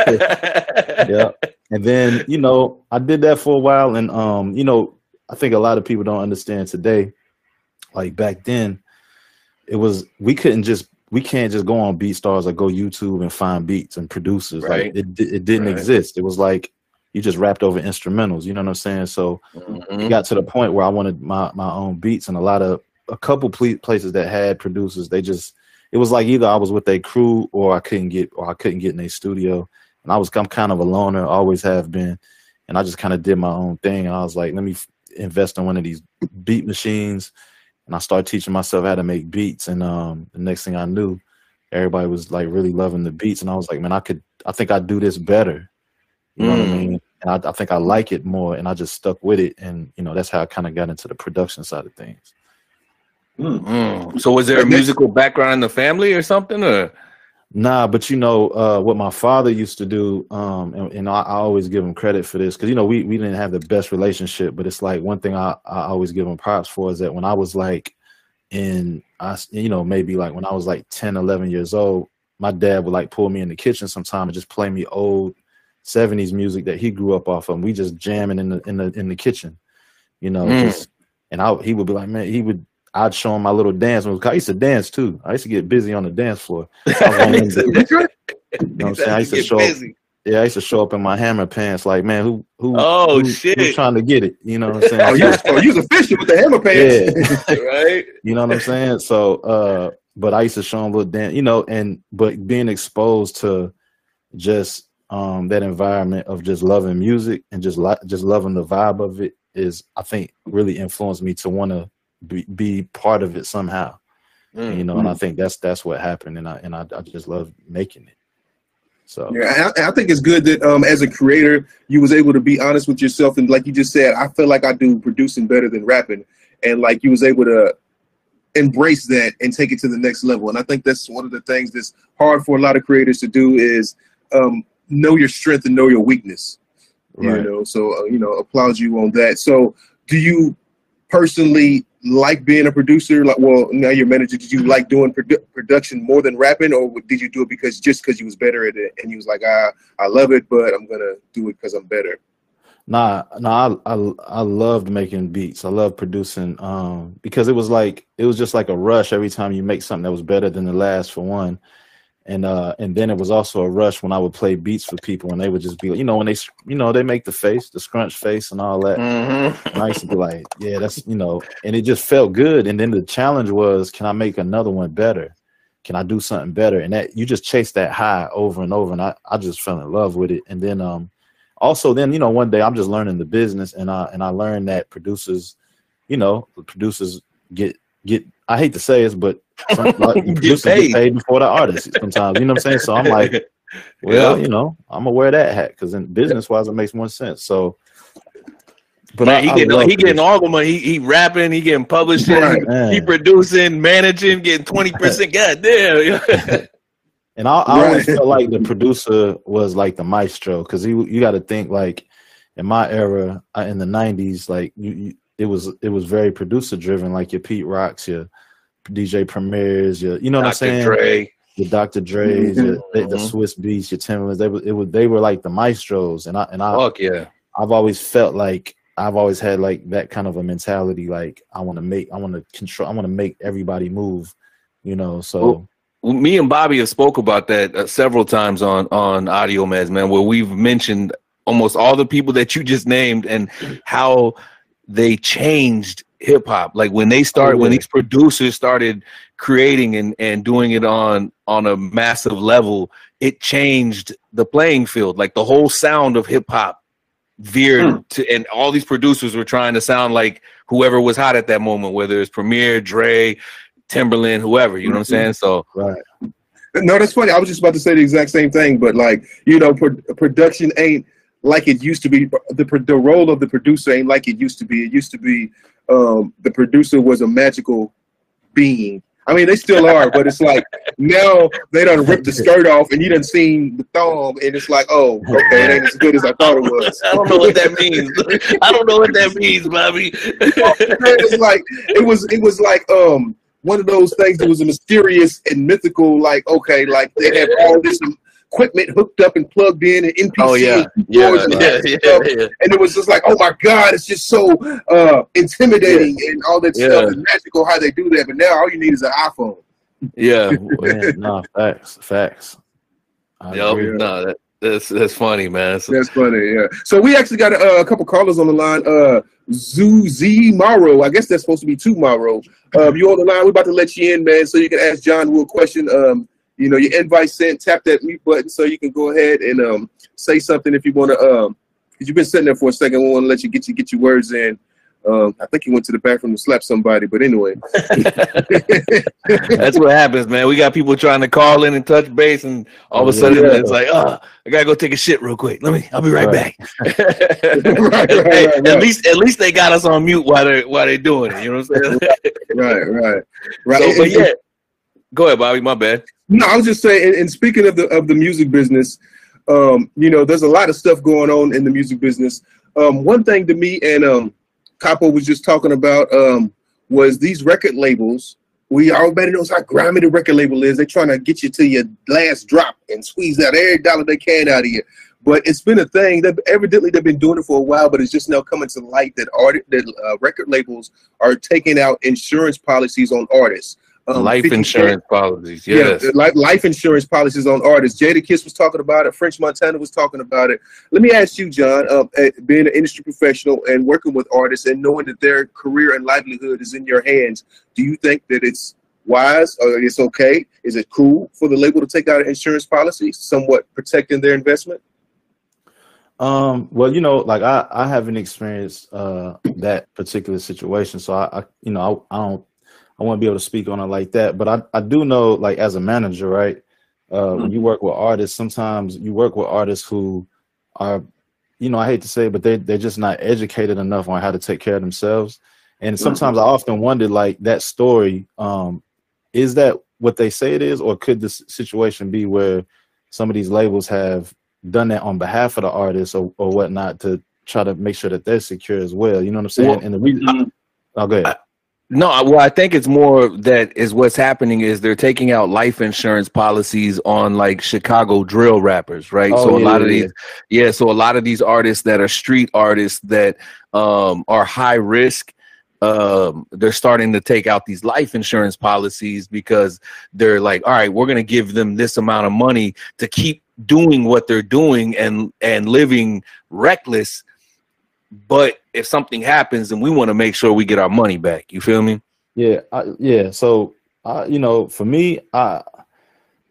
Speaker 5: yeah. And then, you know, I did that for a while, and um, you know, I think a lot of people don't understand today. Like back then, it was we couldn't just we can't just go on BeatStars or go YouTube and find beats and producers.
Speaker 2: Right.
Speaker 5: Like it di- it didn't
Speaker 2: Right.
Speaker 5: exist. It was like you just rapped over instrumentals. You know what I'm saying? So
Speaker 2: Mhm.
Speaker 5: it got to the point where I wanted my my own beats, and a lot of a couple ple- places that had producers, they just it was like either I was with a crew or I couldn't get or I couldn't get in a studio. And I was I'm kind of a loner, always have been, and I just kind of did my own thing. And I was like, let me f- invest in one of these beat machines. And I started teaching myself how to make beats. And um, the next thing I knew, everybody was like really loving the beats. And I was like, man, I could, I think I'd do this better. You know
Speaker 2: Mm.
Speaker 5: what I mean? And I, I think I like it more. And I just stuck with it. And, you know, that's how I kind of got into the production side of things.
Speaker 2: Mm. So was there a
Speaker 1: Like this-
Speaker 2: musical background in the family or something? Or
Speaker 5: Nah, but you know uh, what my father used to do, um, and, and I, I always give him credit for this because you know we we didn't have the best relationship, but it's like one thing I, I always give him props for is that when I was like in I s- you know maybe like when I was like ten, eleven years old, my dad would like pull me in the kitchen sometime and just play me old seventies music that he grew up off of, and we just jamming in the in the in the kitchen, you know,
Speaker 2: Mm.
Speaker 5: just and I he would be like, man, he would. I'd show him my little dance moves. I used to dance too. I used to get busy on the dance floor. I was one of them dudes. You know what I'm saying? I used to
Speaker 2: Get
Speaker 5: show up,
Speaker 2: busy.
Speaker 5: yeah, I used to show up in my hammer pants like, man, who who
Speaker 2: Oh,
Speaker 5: who,
Speaker 2: shit.
Speaker 5: who's trying to get it? You know what I'm saying?
Speaker 1: Oh, you was, oh, you was official with the hammer pants.
Speaker 5: Yeah.
Speaker 2: Right?
Speaker 5: You know what I'm saying? So uh but I used to show him little dance, you know, and but being exposed to just um that environment of just loving music and just like just loving the vibe of it is I think really influenced me to want to be, be part of it somehow.
Speaker 2: Mm.
Speaker 5: You know, and I think that's that's what happened, and I and I, I just love making it. So
Speaker 1: Yeah, I, I think it's good that um, as a creator, you was able to be honest with yourself, and like you just said, I feel like I do producing better than rapping, and like you was able to embrace that and take it to the next level. And I think that's one of the things that's hard for a lot of creators to do is um, know your strength and know your weakness. You
Speaker 5: Right.
Speaker 1: know, so uh, you know, applaud you on that. So, do you personally like being a producer? Like, well, now you're manager. Did you like doing produ- production more than rapping, or did you do it because just because you was better at it and you was like, ah, I love it, but I'm gonna do it because I'm better?
Speaker 5: Nah, nah, I, I I loved making beats. I love producing um because it was like it was just like a rush every time you make something that was better than the last, for one. And uh and then it was also a rush when I would play beats for people and they would just be like, you know, when they you know, they make the face, the scrunch face and all that.
Speaker 2: Mhm.
Speaker 5: And I used to be like, yeah, that's, you know, and it just felt good. And then the challenge was, can I make another one better? Can I do something better? And that you just chase that high over and over. And I, I just fell in love with it. And then um also then, you know, one day I'm just learning the business, and I and I learned that producers, you know, the producers get get. I hate to say this, but some, like, producers get paid. get paid before the artists sometimes. You know what I'm saying? So I'm like, well, yeah. you know, I'm gonna wear that hat because in business wise, it makes more sense. So.
Speaker 2: But man, I, he getting he getting all the money. He, he rapping, he getting publishing, right, he producing, managing, getting twenty percent. God damn.
Speaker 5: And I, I right. always felt like the producer was like the maestro, because you you got to think like in my era in the nineties, like you, you it was it was very producer driven, like your Pete Rocks, your D J Premiers, your you know what Doctor I'm saying,
Speaker 2: Dre.
Speaker 5: Your Doctor Dre's, mm-hmm. your, the, the Swiss Beats, your Timberlands. They were it was they were like the maestros, and I and I
Speaker 2: Fuck yeah.
Speaker 5: I've always felt like. I've always had like that kind of a mentality. Like I want to make, I want to control, I want to make everybody move, you know. So
Speaker 2: well, me and Bobby have spoke about that uh, several times on on Audio Meds, man, where we've mentioned almost all the people that you just named and how they changed hip hop. Like when they started, oh, yeah. when these producers started creating and and doing it on on a massive level, it changed the playing field. Like the whole sound of hip hop veered mm. to, and all these producers were trying to sound like whoever was hot at that moment, whether it's Premier, Dre, Timberland, whoever, you know what I'm saying? So
Speaker 1: right. No, that's funny. I was just about to say the exact same thing, but like, you know, pro- production ain't like it used to be. The the role of the producer ain't like it used to be. It used to be um, the producer was a magical being. I mean, they still are, but it's like now they done ripped the skirt off and you done seen the thumb, and it's like, oh, okay, it ain't as good as I thought it was.
Speaker 2: I don't know what that means. I don't know what that means, Bobby.
Speaker 1: It's like it was. It was like um one of those things that was a mysterious and mythical. Like okay, like they have all this equipment hooked up and plugged in and N P C
Speaker 2: oh, yeah.
Speaker 1: and,
Speaker 2: yeah,
Speaker 1: and,
Speaker 2: yeah, yeah, yeah.
Speaker 1: and it was just like, oh my God, it's just so uh, intimidating yeah. and all that
Speaker 2: yeah.
Speaker 1: stuff. It's magical how they do that, but now all you need is an iPhone.
Speaker 2: Yeah,
Speaker 5: man, no facts, facts.
Speaker 2: Yep, no, that, that's that's funny, man. So,
Speaker 1: that's funny, yeah. So we actually got a, a couple callers on the line. Uh, Zuzi Morrow, I guess that's supposed to be tomorrow. Um, you on the line? We're about to let you in, man, so you can ask John Wu a question. Um. You know, your invite sent, tap that mute button so you can go ahead and um, say something if you want to. Um, because you've been sitting there for a second. We want to let you get you get your words in. Um, I think you went to the bathroom to slap somebody, but anyway.
Speaker 2: That's what happens, man. We got people trying to call in and touch base, and all of a sudden yeah. it's like, oh, I gotta go take a shit real quick. Let me, I'll be right, right. back. right, right, hey, right, right. At least, at least they got us on mute while they while they're doing it. You know what I'm saying?
Speaker 1: right, right, right.
Speaker 2: So, but yeah, go ahead, Bobby. My bad.
Speaker 1: No, I was just saying, and, and speaking of the of the music business, um, you know, there's a lot of stuff going on in the music business. Um, one thing to me, and um, Capo was just talking about, um, was these record labels. We everybody knows how grimy the record label is. They're trying to get you to your last drop and squeeze out every dollar they can out of you. But it's been a thing that evidently they've been doing it for a while, but it's just now coming to light that art that uh, record labels are taking out insurance policies on artists.
Speaker 2: Um, life insurance policies, yes.
Speaker 1: Yeah, life, life insurance policies on artists. Jadakiss was talking about it. French Montana was talking about it. Let me ask you, John, um, being an industry professional and working with artists and knowing that their career and livelihood is in your hands, do you think that it's wise or it's okay? Is it cool for the label to take out an insurance policy, somewhat protecting their investment?
Speaker 5: Um, well, you know, like I, I haven't experienced uh, that particular situation, so I, I you know, I, I don't. I won't be able to speak on it like that, but I, I do know, like as a manager, right? Uh, mm-hmm. When you work with artists, sometimes you work with artists who are, you know, I hate to say it, but they they're just not educated enough on how to take care of themselves. And sometimes mm-hmm. I often wonder, like that story, um, is that what they say it is, or could this situation be where some of these labels have done that on behalf of the artists or, or whatnot to try to make sure that they're secure as well? You know what I'm saying? Well, and the reason, mm-hmm. oh, go ahead. I,
Speaker 2: No, well, I think it's more that is what's happening is they're taking out life insurance policies on like Chicago drill rappers, right?
Speaker 5: Oh,
Speaker 2: so a
Speaker 5: yeah,
Speaker 2: lot of
Speaker 5: yeah.
Speaker 2: these, yeah, so a lot of these artists that are street artists that um, are high risk, um, they're starting to take out these life insurance policies because they're like, all right, we're going to give them this amount of money to keep doing what they're doing and and living reckless. But if something happens, then we want to make sure we get our money back. You feel me?
Speaker 5: Yeah, I, yeah. So, I, you know, for me, I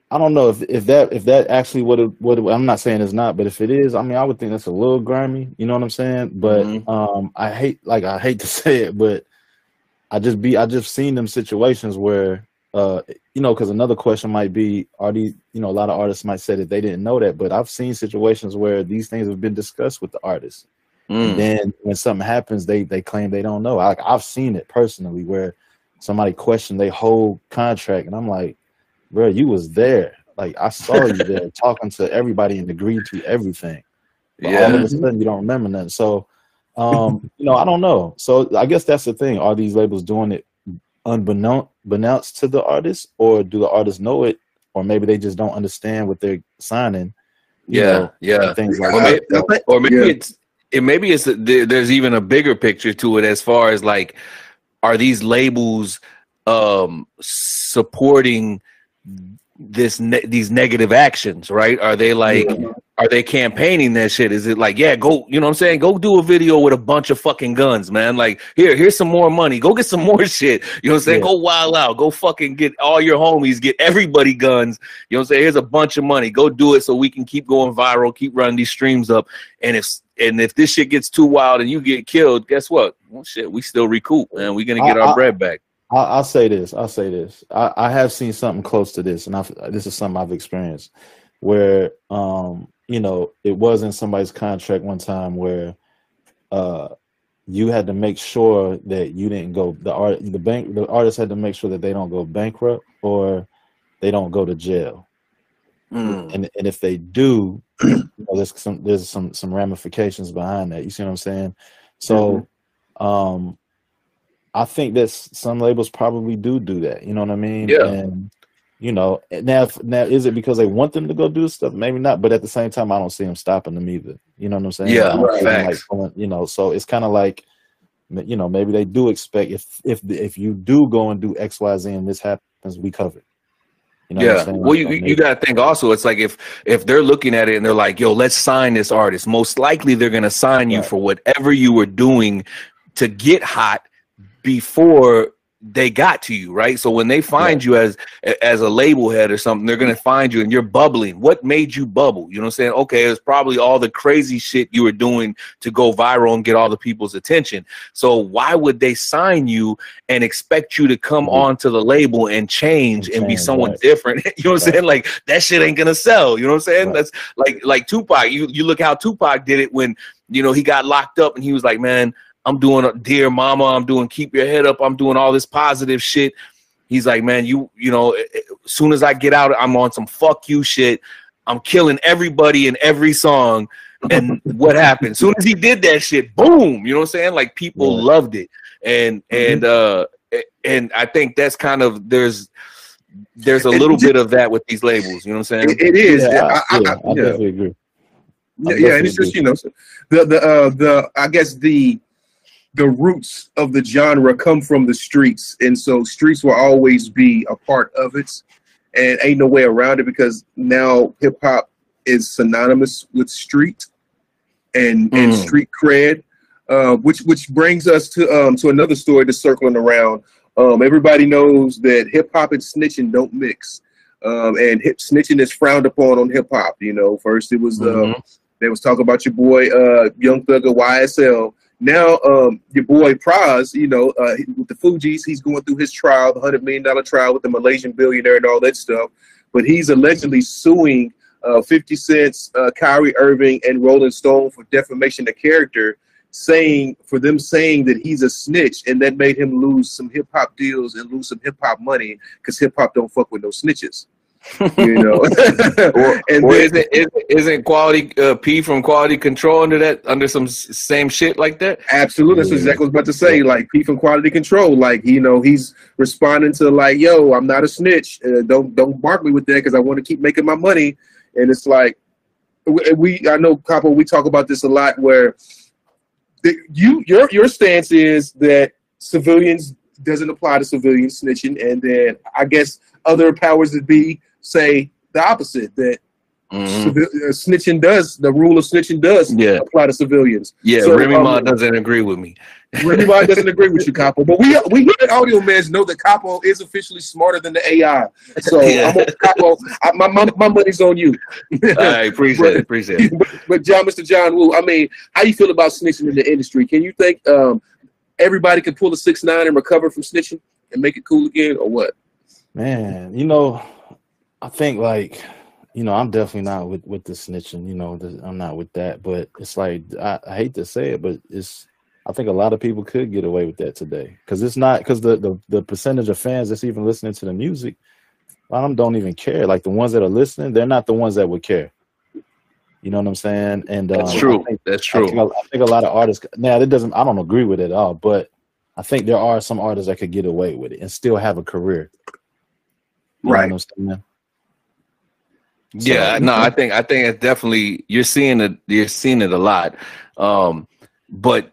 Speaker 5: I don't know if if that if that actually would have what I'm not saying it's not, but if it is, I mean, I would think that's a little grimy. You know what I'm saying? But mm-hmm. um, I hate like I hate to say it, but I just be I just seen them situations where uh, you know, because another question might be, are these, you know, a lot of artists might say that they didn't know that, but I've seen situations where these things have been discussed with the artists. Mm. And then when something happens, they they claim they don't know. Like I've seen it personally where somebody questioned their whole contract, and I'm like, bro, you was there. Like I saw you there talking to everybody and agreed to everything. But yeah. all of a sudden you don't remember nothing. So um, you know, I don't know. So I guess that's the thing. Are these labels doing it unbeknownst to the artists, or do the artists know it, or maybe they just don't understand what they're signing? You
Speaker 2: yeah,
Speaker 5: know,
Speaker 2: yeah.
Speaker 5: Things like
Speaker 2: or
Speaker 5: that.
Speaker 2: Maybe, or maybe yeah. it's it maybe it's there's even a bigger picture to it as far as like, are these labels um, supporting this ne these negative actions, right? Are they like, yeah. are they campaigning that shit? Is it like, yeah, go, you know what I'm saying? Go do a video with a bunch of fucking guns, man. Like, here, here's some more money. Go get some more shit. You know what I'm saying? Yeah. Go wild out. Go fucking get all your homies, get everybody guns. You know what I'm saying? Here's a bunch of money. Go do it so we can keep going viral, keep running these streams up. And if and if this shit gets too wild and you get killed, guess what? Well, shit, we still recoup, man. We're gonna get I, our I, bread back.
Speaker 5: I'll, I'll say this. I'll say this. I, I have seen something close to this, and I've, this is something I've experienced, where um, you know, it was in somebody's contract one time where uh, you had to make sure that you didn't go. The art, the bank, the artist had to make sure that they don't go bankrupt or they don't go to jail. Mm. And and if they do, you know, there's some there's some some ramifications behind that. You see what I'm saying? So, mm-hmm. um. I think that some labels probably do do that. You know what I mean?
Speaker 2: Yeah.
Speaker 5: And you know, now, now is it because they want them to go do stuff? Maybe not. But at the same time, I don't see them stopping them either. You know what I'm saying?
Speaker 2: Yeah. Right.
Speaker 5: Like, you know, so it's kind of like, you know, maybe they do expect if if if you do go and do X, Y, Z and this happens, we cover it. You know
Speaker 2: yeah.
Speaker 5: what I'm saying?
Speaker 2: Well, you you got to think also. It's like if if they're looking at it and they're like, yo, let's sign this artist. Most likely they're gonna sign you right. for whatever you were doing to get hot before they got to you, right? So when they find yeah. you as as a label head or something, they're gonna find you and you're bubbling. What made you bubble? You know what I'm saying? Okay, it's probably all the crazy shit you were doing to go viral and get all the people's attention. So why would they sign you and expect you to come mm-hmm. onto the label and change and, and change, be someone right. different? You know what I'm right. saying? Like that shit ain't gonna sell. You know what I'm saying? Right. That's like like Tupac. You you look how Tupac did it when you know he got locked up and he was like, man, I'm doing a Dear Mama, I'm doing Keep Your Head Up, I'm doing all this positive shit. He's like, man, you you know, as soon as I get out, I'm on some fuck you shit. I'm killing everybody in every song. And what happened? As soon as he did that shit, boom, you know what I'm saying? Like people yeah. loved it. And and uh and I think that's kind of there's there's a little bit of that with these labels, you know what I'm saying?
Speaker 1: It, it is.
Speaker 5: Yeah,
Speaker 1: I, I,
Speaker 5: yeah,
Speaker 1: I,
Speaker 5: I
Speaker 1: yeah.
Speaker 5: definitely agree.
Speaker 1: Yeah, yeah, and it's just, you know, the the uh the I guess the the roots of the genre come from the streets, and so streets will always be a part of it, and ain't no way around it because now hip hop is synonymous with street and mm. and street cred, uh, which which brings us to um to another story that's circling around. Um, everybody knows that hip hop and snitching don't mix, um, and hip snitching is frowned upon on hip hop. You know, first it was mm-hmm. uh, they was talking about your boy uh, Young Thug of Y S L. Now, um, your boy Pras, you know, uh, with the Fugees, he's going through his trial, the hundred million dollar trial with the Malaysian billionaire and all that stuff. But he's allegedly suing uh, fifty Cent's, uh, Kyrie Irving, and Rolling Stone for defamation of character, saying for them saying that he's a snitch, and that made him lose some hip hop deals and lose some hip hop money because hip hop don't fuck with no snitches. You know,
Speaker 2: or, and or then, isn't, isn't isn't quality uh, P from Quality Control under that under some same shit like that?
Speaker 1: Absolutely, that's exactly what I was about to say. Like P from Quality Control, like you know, he's responding to like, "Yo, I'm not a snitch. Uh, don't don't bark me with that because I want to keep making my money." And it's like we, we I know, Capo, we talk about this a lot. Where the, you your your stance is that civilians doesn't apply to civilian snitching, and then I guess other powers that be say the opposite, that mm-hmm. uh, snitching does, the rule of snitching does
Speaker 2: yeah.
Speaker 1: apply to civilians.
Speaker 2: Yeah, so, Remy um, Ma doesn't agree with me.
Speaker 1: Everybody doesn't agree with you, Capo. But we we here at Audio Meds know that Capo is officially smarter than the A I. So
Speaker 2: Yeah.
Speaker 1: I'm on Capo. I, my, my my money's on you.
Speaker 2: I appreciate it. Appreciate it.
Speaker 1: But, but John, Mister John Woo, I mean, how you feel about snitching in the industry? Can you think um, everybody can pull a six nine and recover from snitching and make it cool again, or what?
Speaker 5: Man, you know, I think like, you know, I'm definitely not with with the snitching. You know, the, I'm not with that. But it's like I, I hate to say it, but it's. I think a lot of people could get away with that today because it's not because the, the the percentage of fans that's even listening to the music, a lot of them don't even care. Like the ones that are listening, they're not the ones that would care. You know what I'm saying? And um,
Speaker 2: That's true.
Speaker 5: I think,
Speaker 2: That's true.
Speaker 5: I think, I think a lot of artists now that doesn't. I don't agree with it at all, but I think there are some artists that could get away with it and still have a career. You
Speaker 1: Right.
Speaker 5: know what I'm saying?
Speaker 2: Yeah,
Speaker 5: So,
Speaker 2: no, I think I think it's definitely you're seeing it. You're seeing it a lot. Um, but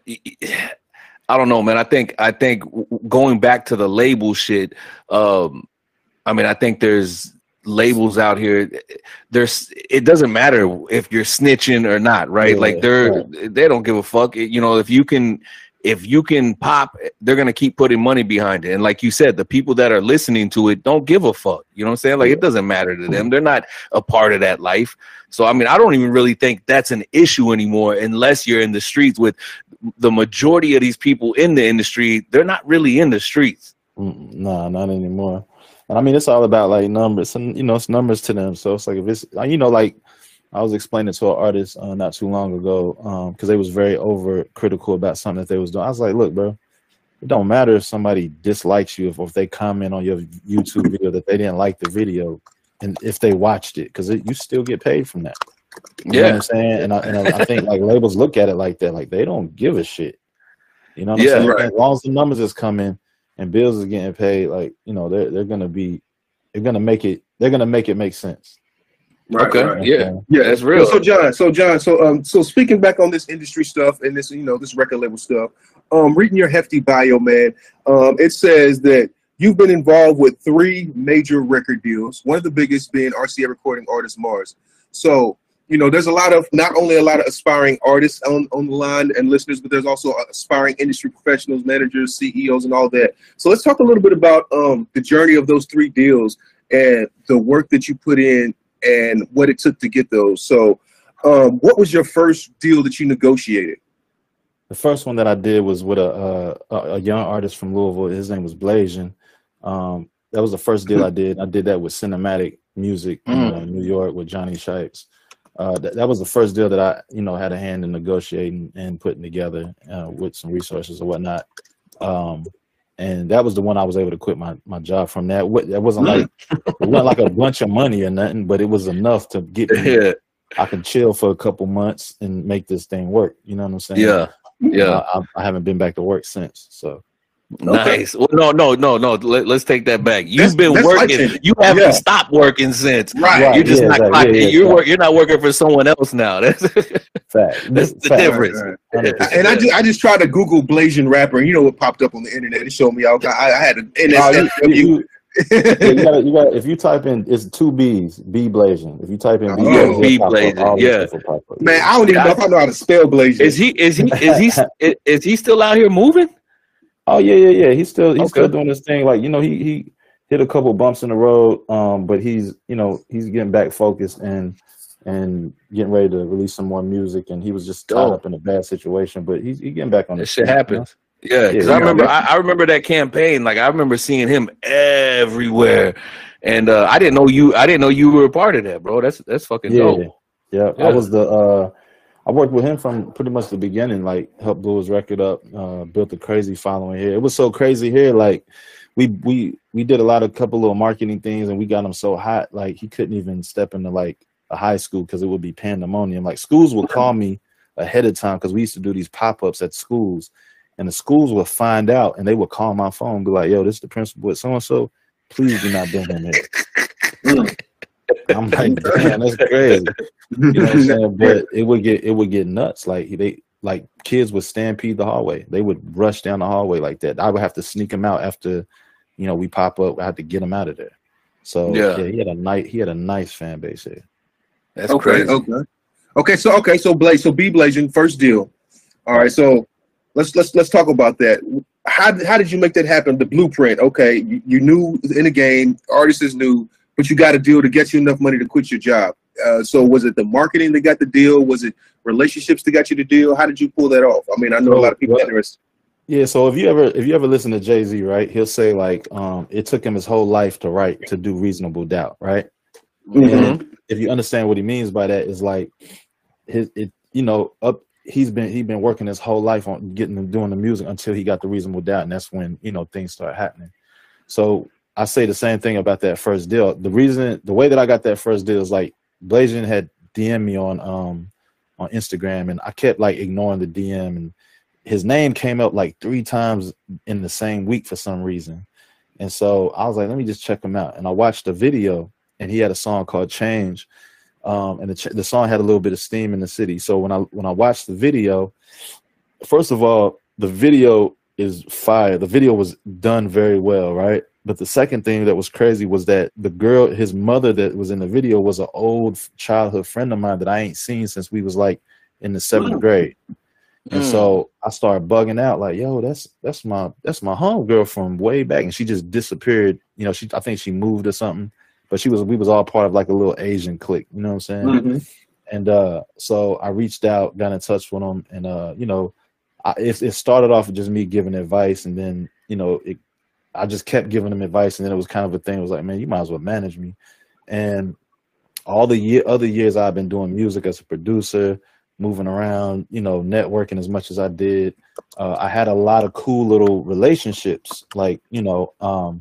Speaker 2: I don't know, man. I think I think going back to the label shit. Um, I mean, I think there's labels out here. There's it doesn't matter if you're snitching or not, right?
Speaker 5: Yeah,
Speaker 2: like they're
Speaker 5: right.
Speaker 2: they don't give a fuck. You know, if you can. If you can pop, they're gonna keep putting money behind it. And like you said, the people that are listening to it don't give a fuck. You know what I'm saying? Like it doesn't matter to them. They're not a part of that life. So I mean, I don't even really think that's an issue anymore, unless you're in the streets with the majority of these people in the industry. They're not really in the streets.
Speaker 5: Mm, nah, not anymore. And I mean, it's all about like numbers, and you know, it's numbers to them. So it's like if it's, you know, like I was explaining to an artist uh, not too long ago because um, they was very over critical about something that they was doing. I was like, look, bro, it don't matter if somebody dislikes you if, if they comment on your YouTube video that they didn't like the video, and if they watched it, because you still get paid from that. You
Speaker 2: Yeah.
Speaker 5: know what I'm saying? And I, and I think like labels look at it like that, like they don't give a shit. You know what I'm
Speaker 2: Yeah,
Speaker 5: saying?
Speaker 2: right.
Speaker 5: As long as the numbers is coming and bills is getting paid, like, you know, they're they're gonna be they're gonna make it they're gonna make it make sense.
Speaker 1: Right,
Speaker 2: Okay.
Speaker 1: right.
Speaker 2: Yeah.
Speaker 1: Yeah,
Speaker 2: That's real.
Speaker 1: So John, so John, so um, so speaking back on this industry stuff and this, you know, this record label stuff, um, reading your hefty bio, man, um, it says that you've been involved with three major record deals. One of the biggest being R C A recording artist Mars. So, you know, there's a lot of not only a lot of aspiring artists on, on the line and listeners, but there's also aspiring industry professionals, managers, C E Os, and all that. So let's talk a little bit about um, the journey of those three deals and the work that you put in and what it took to get those. So um, what was your first deal that you negotiated?
Speaker 5: The first one that I did was with a a, a young artist from Louisville. His name was Blasian. Um, that was the first deal I did. I did that with Cinematic Music in uh, New York with Johnny Shipes. Uh, that, that was the first deal that I, you know, had a hand in negotiating and putting together uh, with some resources or whatnot. Um, and that was the one I was able to quit my, my job from. That that wasn't like it wasn't like a bunch of money or nothing, but it was enough to get me.
Speaker 2: Yeah.
Speaker 5: I can chill for a couple months and make this thing work. You know what I'm saying?
Speaker 2: Yeah. Yeah.
Speaker 5: I, I haven't been back to work since. So
Speaker 2: nice. Well, no, no, no, no. Let, let's take that back. You've
Speaker 1: That's-
Speaker 2: been
Speaker 1: that's
Speaker 2: working.
Speaker 1: life-changing.
Speaker 2: You haven't
Speaker 1: Yeah.
Speaker 2: stopped working since.
Speaker 1: Right.
Speaker 5: Right.
Speaker 2: You're just
Speaker 5: Yeah,
Speaker 2: not
Speaker 5: right.
Speaker 2: clocking.
Speaker 5: Yeah, yeah,
Speaker 2: you're
Speaker 5: right.
Speaker 2: work, You're not working for someone else now. That's
Speaker 5: fact.
Speaker 2: that's the
Speaker 5: Fact.
Speaker 2: difference.
Speaker 1: Right,
Speaker 5: one hundred percent.
Speaker 1: And I just, I just tried to Google Blasian rapper, and you know what popped up on the internet? It showed me all. I, I had an N
Speaker 5: Oh,
Speaker 1: S
Speaker 5: you,
Speaker 1: F W.
Speaker 5: you, yeah, you gotta, you gotta, if you type in, it's two B's, B Blasian. If you type in B,
Speaker 1: Oh,
Speaker 5: Blasian,
Speaker 2: B
Speaker 5: it'll pop up.
Speaker 2: Blasian,
Speaker 5: All this
Speaker 2: yeah.
Speaker 5: stuff will pop up.
Speaker 1: Man, I don't even know if I know how to spell Blasian.
Speaker 2: Is he? Is he? Is he? is, is he still out here moving?
Speaker 5: Oh yeah, yeah, yeah. He's still, he's
Speaker 2: Okay.
Speaker 5: still doing this thing. Like, you know, he he hit a couple bumps in the road, um, but he's, you know, he's getting back focused and and getting ready to release some more music. And he was just tied
Speaker 2: Oh.
Speaker 5: up in a bad situation, but he's, he's getting back on
Speaker 2: That
Speaker 5: the
Speaker 2: shit
Speaker 5: street, you know?
Speaker 2: happens. Yeah, because
Speaker 5: Yeah,
Speaker 2: I
Speaker 5: yeah,
Speaker 2: remember, I,
Speaker 1: definitely.
Speaker 2: I remember that campaign. Like I remember seeing him everywhere, and uh, I didn't know you. I didn't know you were a part of that, bro. That's that's fucking
Speaker 5: Yeah,
Speaker 2: dope.
Speaker 5: yeah.
Speaker 2: Yeah.
Speaker 5: I was the uh I worked with him from pretty much the beginning, like helped blow his record up, uh built a crazy following here. It was so crazy here, like we we we did a lot of couple little marketing things and we got him so hot, like he couldn't even step into like a high school because it would be pandemonium. Like schools would call me ahead of time because we used to do these pop-ups at schools, and the schools would find out and they would call my phone and be like, yo, this is the principal at so-and-so, please do not bring him in. I'm like, damn, that's crazy. You know what I'm saying? But it would get it would get nuts. Like they like kids would stampede the hallway. They would rush down the hallway like that. I would have to sneak them out after, you know, we pop up. I had to get them out of there. So
Speaker 2: Yeah.
Speaker 5: yeah, he had a nice he had a nice fan base here.
Speaker 2: That's
Speaker 1: okay,
Speaker 2: crazy.
Speaker 1: okay, okay. So okay, so Blaze, so B Blasian, first deal. All right, so let's let's let's talk about that. How how did you make that happen? The blueprint. Okay, you, you knew in the game, artists is new, but you got a deal to get you enough money to quit your job. Uh, so was it the marketing that got the deal? Was it relationships that got you the deal? How did you pull that off? I mean, I know so, a lot of people well, interested.
Speaker 5: Yeah, so if you ever if you ever listen to Jay-Z, right, he'll say like um, it took him his whole life to write to do Reasonable Doubt, right? Mm-hmm. And if you understand what he means by that, is like his it you know up he's been he's been working his whole life on getting and doing the music until he got the Reasonable Doubt, and that's when you know things start happening. So I say the same thing about that first deal. The reason the way that I got that first deal is like Blazion had D M'd me on um on Instagram, and I kept like ignoring the D M, and his name came up like three times in the same week for some reason. And so I was like, let me just check him out. And I watched the video, and he had a song called Change. Um, and the, ch the song had a little bit of steam in the city. So when I, when I watched the video, first of all, the video is fire. The video was done very well, right? But the second thing that was crazy was that the girl, his mother that was in the video was an old childhood friend of mine that I ain't seen since we was like in the seventh grade. And mm. so I started bugging out like, yo, that's that's my that's my homegirl from way back, and she just disappeared. You know, she I think she moved or something, but she was we was all part of like a little Asian clique. You know what I'm saying? Mm-hmm. And uh, so I reached out, got in touch with them, and uh, you know, I, it, it started off with just me giving advice, and then you know, it, I just kept giving them advice, and then it was kind of a thing. It was like, man, you might as well manage me. And all the year other years I've been doing music as a producer, moving around, you know, networking as much as I did. Uh, I had a lot of cool little relationships, like, you know, um,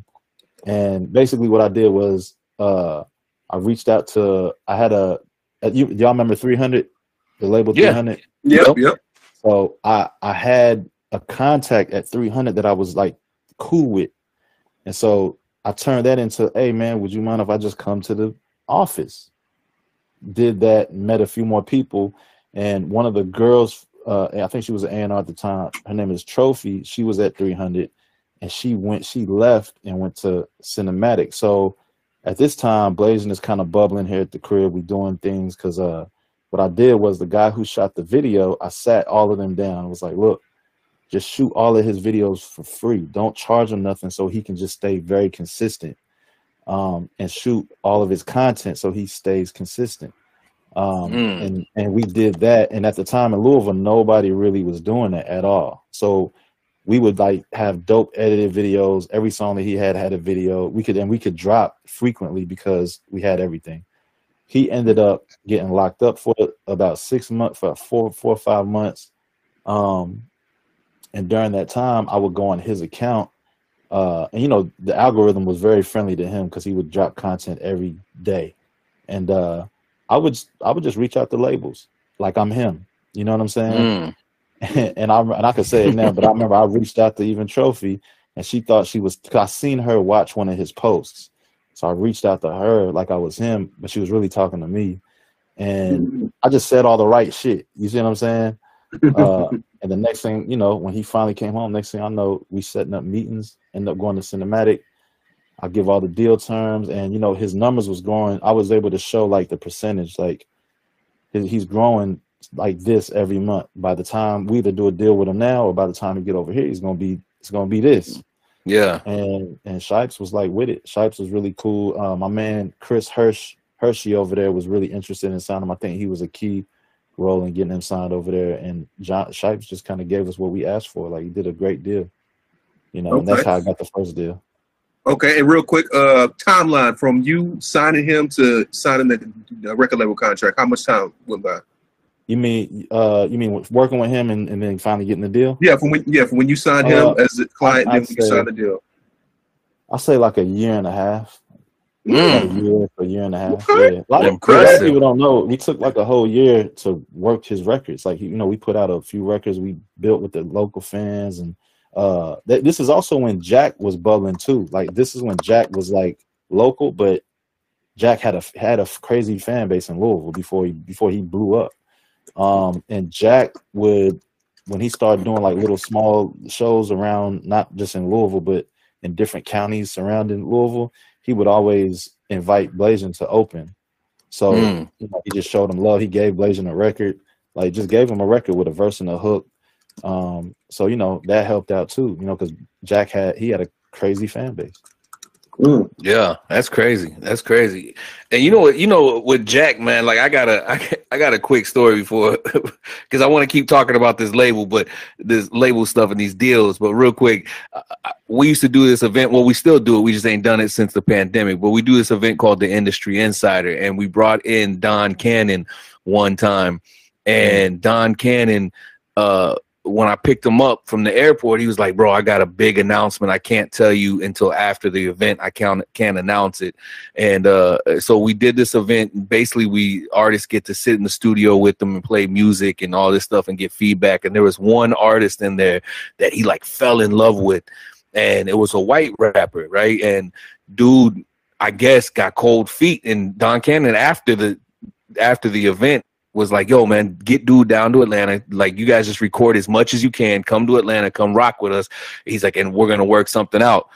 Speaker 5: and basically what I did was uh, I reached out to, I had a, a you, y'all remember three hundred, the label
Speaker 1: yeah.
Speaker 5: three hundred?
Speaker 1: Yep, yep.
Speaker 5: So I, I had a contact at three hundred that I was like cool with. And so I turned that into, hey man, would you mind if I just come to the office? Did that, met a few more people. And one of the girls, uh, I think she was an A and R at the time. Her name is Trophy. She was at three hundred, and she went, she left and went to Cinematic. So at this time, Blazion is kind of bubbling here at the crib. We doing things because uh, what I did was the guy who shot the video, I sat all of them down. I was like, look, just shoot all of his videos for free. Don't charge him nothing so he can just stay very consistent, um, and shoot all of his content so he stays consistent. Um, mm. and, and we did that. And at the time in Louisville, nobody really was doing that at all. So we would like have dope edited videos. Every song that he had had a video. We could, and we could drop frequently because we had everything. He ended up getting locked up for about six months, for four, four or five months. Um, and during that time, I would go on his account. Uh, and you know, the algorithm was very friendly to him because he would drop content every day. And, uh, I would I would just reach out to labels like I'm him. You know what I'm saying? Mm. and I and I could say it now, but I remember I reached out to even Trophy, and she thought she was. I seen her watch one of his posts, so I reached out to her like I was him, but she was really talking to me, and I just said all the right shit. You see what I'm saying? Uh, and the next thing you know, when he finally came home, next thing I know, we setting up meetings, end up going to Cinematic. I give all the deal terms, and you know his numbers was growing. I was able to show like the percentage, like his, he's growing like this every month. By the time we either do a deal with him now, or by the time he get over here, he's gonna be it's gonna be this.
Speaker 2: Yeah.
Speaker 5: And and Shipes was like with it. Shipes was really cool. Uh, my man Chris Hirsch Hershey over there was really interested in signing him. I think he was a key role in getting him signed over there. And John Shipes just kind of gave us what we asked for. Like he did a great deal, you know. Okay. And that's how I got the first deal.
Speaker 1: Okay, and real quick, uh, timeline from you signing him to signing the, the record label contract. How much time went by?
Speaker 5: You mean, uh, you mean working with him and, and then finally getting the deal?
Speaker 1: Yeah, from when yeah, from when you signed him uh, as a client, I, then when say, you signed the deal.
Speaker 5: I'll say like a year and a half.
Speaker 2: Mm.
Speaker 5: Like a year, a year and a half.
Speaker 1: Okay.
Speaker 5: Yeah, a lot, of, a lot of people don't know. We took like a whole year to work his records. Like you know, we put out a few records we built with the local fans and. Uh, th this is also when Jack was bubbling too. Like this is when Jack was like local, but Jack had a had a crazy fan base in Louisville before he before he blew up. Um, and Jack would when he started doing like little small shows around, not just in Louisville, but in different counties surrounding Louisville, he would always invite Blazion to open. So mm. you know, he just showed him love. He gave Blazion a record, like just gave him a record with a verse and a hook. Um, so you know that helped out too. You know, because Jack had he had a crazy fan base.
Speaker 2: Mm. Yeah, that's crazy. That's crazy. And you know what? You know with Jack, man. Like I got a, I, I got a quick story before, because I want to keep talking about this label, but this label stuff and these deals. But real quick, uh, we used to do this event. Well, we still do it. We just ain't done it since the pandemic. But we do this event called the Industry Insider, and we brought in Don Cannon one time, and Don Cannon, uh. when I picked him up from the airport, he was like, bro, I got a big announcement. I can't tell you until after the event. I can't, can't announce it. And uh, so we did this event. Basically, we artists get to sit in the studio with them and play music and all this stuff and get feedback. And there was one artist in there that he like fell in love with. And it was a white rapper, right? And dude, I guess, got cold feet. And Don Cannon, after the after the event, was like, yo, man, get dude down to Atlanta. Like, you guys just record as much as you can. Come to Atlanta. Come rock with us. He's like, and we're going to work something out.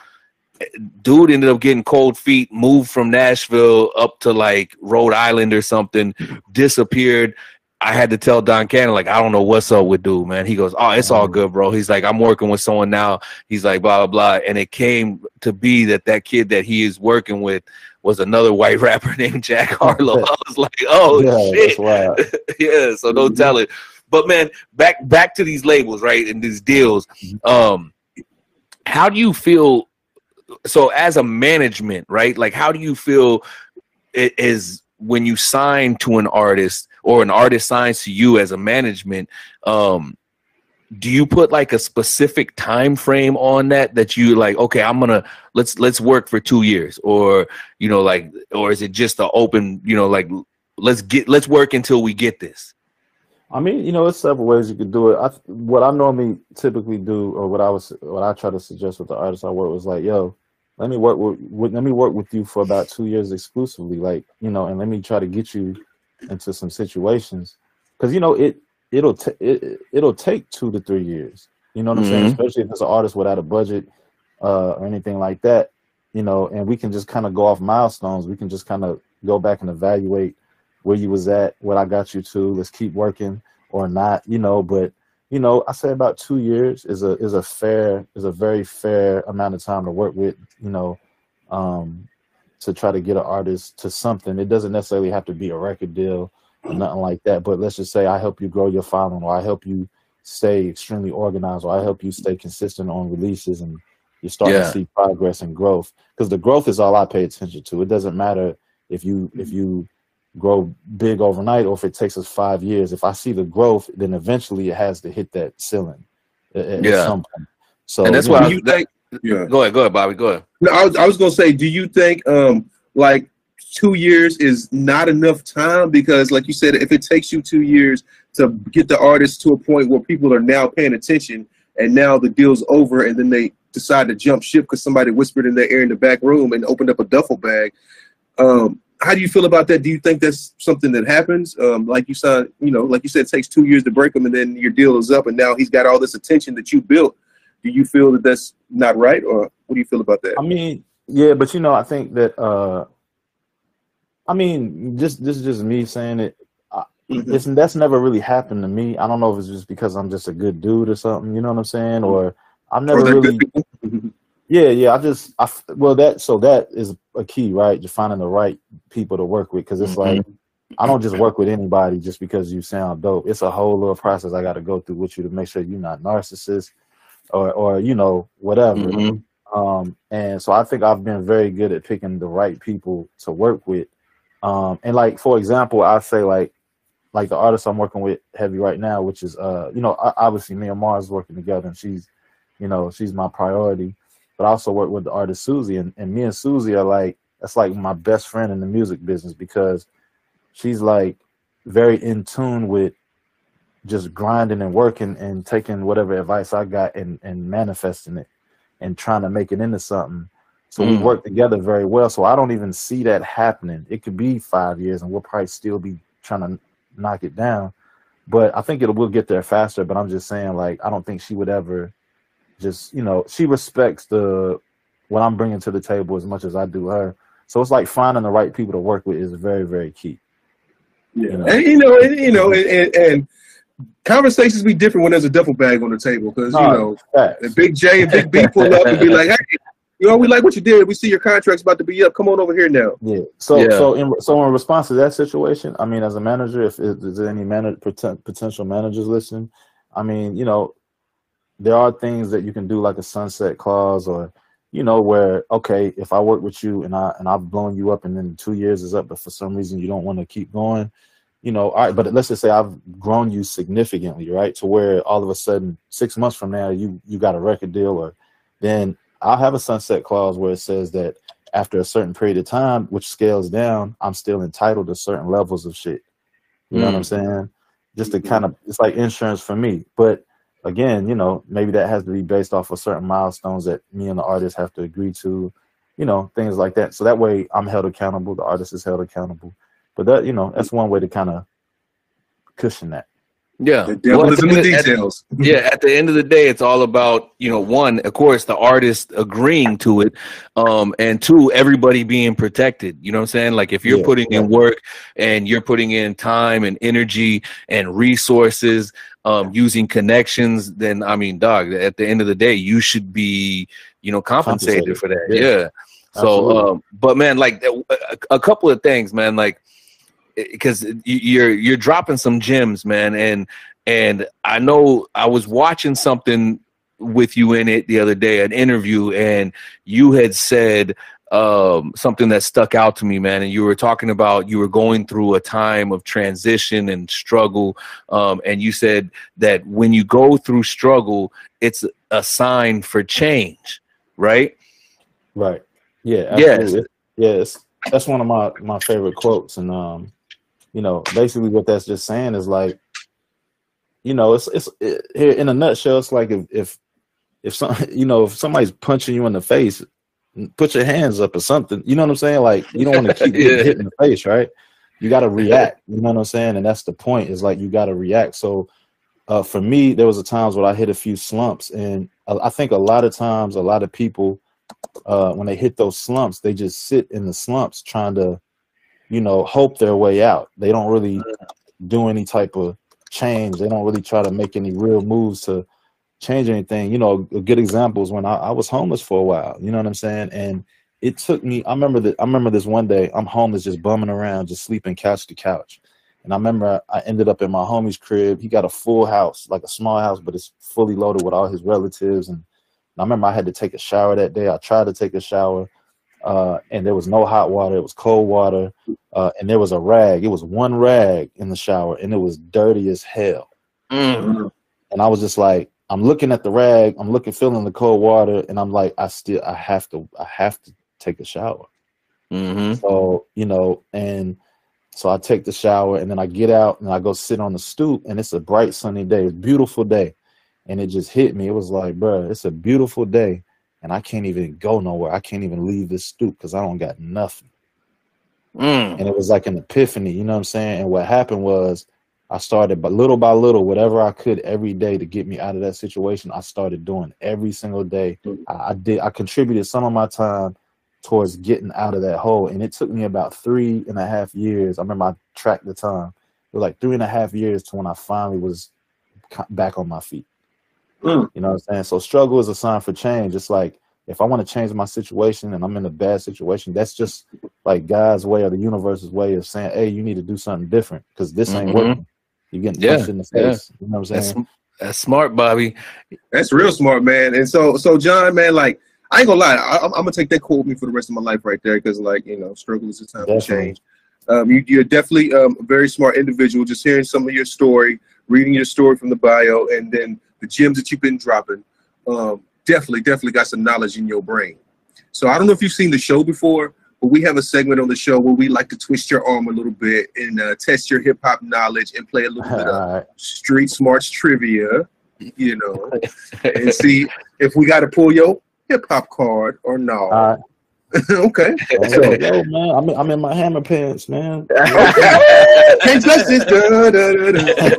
Speaker 2: Dude ended up getting cold feet, moved from Nashville up to, like, Rhode Island or something, disappeared. I had to tell Don Cannon, like, I don't know what's up with dude, man. He goes, oh, it's all good, bro. He's like, I'm working with someone now. He's like, blah, blah, blah. And it came to be that that kid that he is working with was another white rapper named Jack Harlow. I was like, oh, yeah, shit. Yeah, so don't tell it. But, man, back back to these labels, right, and these deals. Um, how do you feel? So as a management, right, like how do you feel it is when you sign to an artist or an artist signs to you as a management? Um, do you put like a specific time frame on that, that you like, okay, I'm going to, let's, let's work for two years or, you know, like, or is it just an open, you know, like, let's get, let's work until we get this?
Speaker 5: I mean, you know, there's several ways you could do it. I, what I normally typically do, or what I was, what I try to suggest with the artists I work with, was like, yo, let me work with, with, let me work with you for about two years exclusively. Like, you know, and let me try to get you into some situations. Cause you know, it, it'll, t- it, it'll take two to three years. You know what I'm mm-hmm. saying? Especially if it's an artist without a budget uh, or anything like that, you know, and we can just kind of go off milestones. We can just kind of go back and evaluate where you was at, what I got you to, let's keep working or not, you know, but, you know, I say about two years is a, is a fair, is a very fair amount of time to work with, you know, um, to try to get an artist to something. It doesn't necessarily have to be a record deal or nothing like that, but let's just say I help you grow your following, or I help you stay extremely organized, or I help you stay consistent on releases, and you're starting yeah. to see progress and growth. Because the growth is all I pay attention to. It doesn't matter if you if you grow big overnight or if it takes us five years. If I see the growth, then eventually it has to hit that ceiling at,
Speaker 2: yeah.
Speaker 5: at some point. So
Speaker 2: and that's
Speaker 5: you
Speaker 2: why
Speaker 5: know,
Speaker 2: I, that, yeah. Go ahead, go ahead, Bobby. Go ahead.
Speaker 1: No, I was I was gonna say, do you think um like two years is not enough time? Because like you said, if it takes you two years to get the artist to a point where people are now paying attention and now the deal's over and then they decide to jump ship because somebody whispered in their ear in the back room and opened up a duffel bag. Um, how do you feel about that? Do you think that's something that happens? Um, like you said, you know, like you said, it takes two years to break them and then your deal is up and now he's got all this attention that you built. Do you feel that that's not right, or what do you feel about that?
Speaker 5: I mean, yeah, but you know, I think that, uh, I mean, just this is just me saying it. Uh, mm-hmm. It's that's never really happened to me. I don't know if it's just because I'm just a good dude or something. You know what I'm saying? Or I've never really. Yeah, yeah. I just, I well, that so that is a key, right? Just finding the right people to work with, because it's mm-hmm. like I don't just work with anybody just because you sound dope. It's a whole little process I got to go through with you to make sure you're not narcissist or or you know whatever. Mm-hmm. Um, and so I think I've been very good at picking the right people to work with. Um, and like, for example, I say like, like the artist I'm working with heavy right now, which is, uh, you know, obviously me and Mars working together, and she's, you know, she's my priority, but I also work with the artist Susie, and, and me and Susie are like, that's like my best friend in the music business, because she's like very in tune with just grinding and working and taking whatever advice I got and, and manifesting it and trying to make it into something. So mm. we work together very well. So I don't even see that happening. It could be five years and we'll probably still be trying to knock it down. But I think it will get there faster. But I'm just saying, like, I don't think she would ever just, you know, she respects the what I'm bringing to the table as much as I do her. So it's like finding the right people to work with is very, very key.
Speaker 1: Yeah, you know, and, you know, and, and, and conversations be different when there's a duffel bag on the table because you
Speaker 5: No,
Speaker 1: know
Speaker 5: facts.
Speaker 1: Big J and Big B pull up and be like, "Hey, you know, we like what you did. We see your contract's about to be up. Come on over here now."
Speaker 5: Yeah. So
Speaker 2: Yeah.
Speaker 5: so in so in response to that situation, I mean, as a manager, if, if there's any man, poten- potential managers listening, I mean, you know, there are things that you can do like a sunset clause, or you know, where okay, if I work with you and I and I've blown you up, and then two years is up, but for some reason you don't want to keep going, you know, all right. But let's just say I've grown you significantly, right, to where all of a sudden six months from now you you got a record deal, or then I'll have a sunset clause where it says that after a certain period of time, which scales down, I'm still entitled to certain levels of shit. You know
Speaker 2: Mm.
Speaker 5: what I'm saying? Just to kind of, it's like insurance for me. But again, you know, maybe that has to be based off of certain milestones that me and the artist have to agree to, you know, things like that. So that way I'm held accountable. The artist is held accountable. But that, you know, that's one way to kind of cushion that.
Speaker 2: Yeah.
Speaker 1: The devil
Speaker 2: Well,
Speaker 1: is
Speaker 2: at
Speaker 1: in the
Speaker 2: the end- at-
Speaker 1: details.
Speaker 2: yeah, at the end of the day, it's all about, you know, one, of course, the artist agreeing to it, um, and two, everybody being protected. You know what I'm saying? Like if you're
Speaker 5: Yeah,
Speaker 2: putting in
Speaker 5: yeah.
Speaker 2: work and you're putting in time and energy and resources, um, using connections, then I mean, dog, at the end of the day, you should be, you know, compensated,
Speaker 5: Compensated.
Speaker 2: for that.
Speaker 5: Yeah.
Speaker 2: Yeah. So,
Speaker 5: Absolutely.
Speaker 2: um, but man, like a, a couple of things, man, like because you're you're dropping some gems, man, and and I know I was watching something with you in it the other day, an interview, and you had said um, something that stuck out to me, man. And you were talking about you were going through a time of transition and struggle, um, and you said that when you go through struggle, it's a sign for change, right?
Speaker 5: Right. Yeah.
Speaker 2: Yes.
Speaker 5: Absolutely. Yes. That's one of my, my favorite quotes. And, um, you know, basically what that's just saying is like, you know, it's, it's it, in a nutshell, it's like if, if, if some, you know, if somebody's punching you in the face, put your hands up or something, you know what I'm saying? Like, you don't want to keep
Speaker 2: Yeah.
Speaker 5: getting hit in the face, right? You got to react, you know what I'm saying? And that's the point, is like, you got to react. So, uh, for me, there was a times where I hit a few slumps, and I, I think a lot of times, a lot of people, uh, when they hit those slumps, they just sit in the slumps trying to, you know, hope their way out. They don't really do any type of change. They don't really try to make any real moves to change anything. You know, a good example is when I, I was homeless for a while, you know what I'm saying? And it took me, I remember that, I remember this one day, I'm homeless, just bumming around, just sleeping couch to couch. And I remember I, I ended up in my homie's crib. He got a full house, like a small house, but it's fully loaded with all his relatives. And I remember I had to take a shower that day. I tried to take a shower, uh, and there was no hot water. It was cold water, uh, and there was a rag. It was one rag in the shower, and it was dirty as hell.
Speaker 2: Mm.
Speaker 5: And I was just like, I'm looking at the rag. I'm looking, feeling the cold water, and I'm like, I still, I have to, I have to take a shower.
Speaker 2: Mm-hmm.
Speaker 5: So, you know, and so I take the shower, and then I get out and I go sit on the stoop, and it's a bright sunny day, it's a beautiful day. And it just hit me. It was like, bro, it's a beautiful day, and I can't even go nowhere. I can't even leave this stoop because I don't got nothing.
Speaker 2: Mm.
Speaker 5: And it was like an epiphany, you know what I'm saying? And what happened was I started, but little by little, whatever I could every day to get me out of that situation, I started doing every single day. I, I did. I contributed some of my time towards getting out of that hole. And it took me about three and a half years. I remember I tracked the time. It was like three and a half years to when I finally was back on my feet.
Speaker 1: Mm.
Speaker 5: You know what I'm saying? So struggle is a sign for change. It's like, if I want to change my situation and I'm in a bad situation, that's just like God's way or the universe's way of saying, hey, you need to do something different because this ain't
Speaker 2: Mhm.
Speaker 5: working. You're getting
Speaker 2: Yeah,
Speaker 5: punched in the
Speaker 2: yeah.
Speaker 5: face. You know what I'm
Speaker 2: That's
Speaker 5: saying?
Speaker 2: that's smart, Bobby.
Speaker 1: That's real smart, man. And so, so John, man, like, I ain't gonna lie, I, I'm, I'm gonna take that quote with me for the rest of my life right there, because, like, you know, struggle is a time
Speaker 5: Definitely.
Speaker 1: for change. Um, you, you're definitely um, a very smart individual. Just hearing some of your story, reading your story from the bio, and then the gems that you've been dropping, um, definitely, definitely got some knowledge in your brain. So I don't know if you've seen the show before, but we have a segment on the show where we like to twist your arm a little bit and uh, test your hip hop knowledge and play a little bit of
Speaker 5: All right.
Speaker 1: street smarts trivia, you know, and see if we got to pull your hip hop card or no.
Speaker 5: All right.
Speaker 1: Okay.
Speaker 5: So, yo, man, I'm in, I'm in my hammer pants, man.
Speaker 1: Can't touch this. Da, da, da,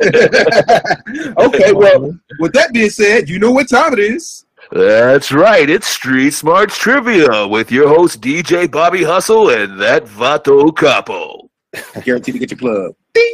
Speaker 1: da. Okay, well, with that being said, you know what time it is.
Speaker 2: That's right. It's Street Smarts Trivia with your host, D J Bobby Hustle and that Vato Capo.
Speaker 1: Guaranteed to get your plug. Ding.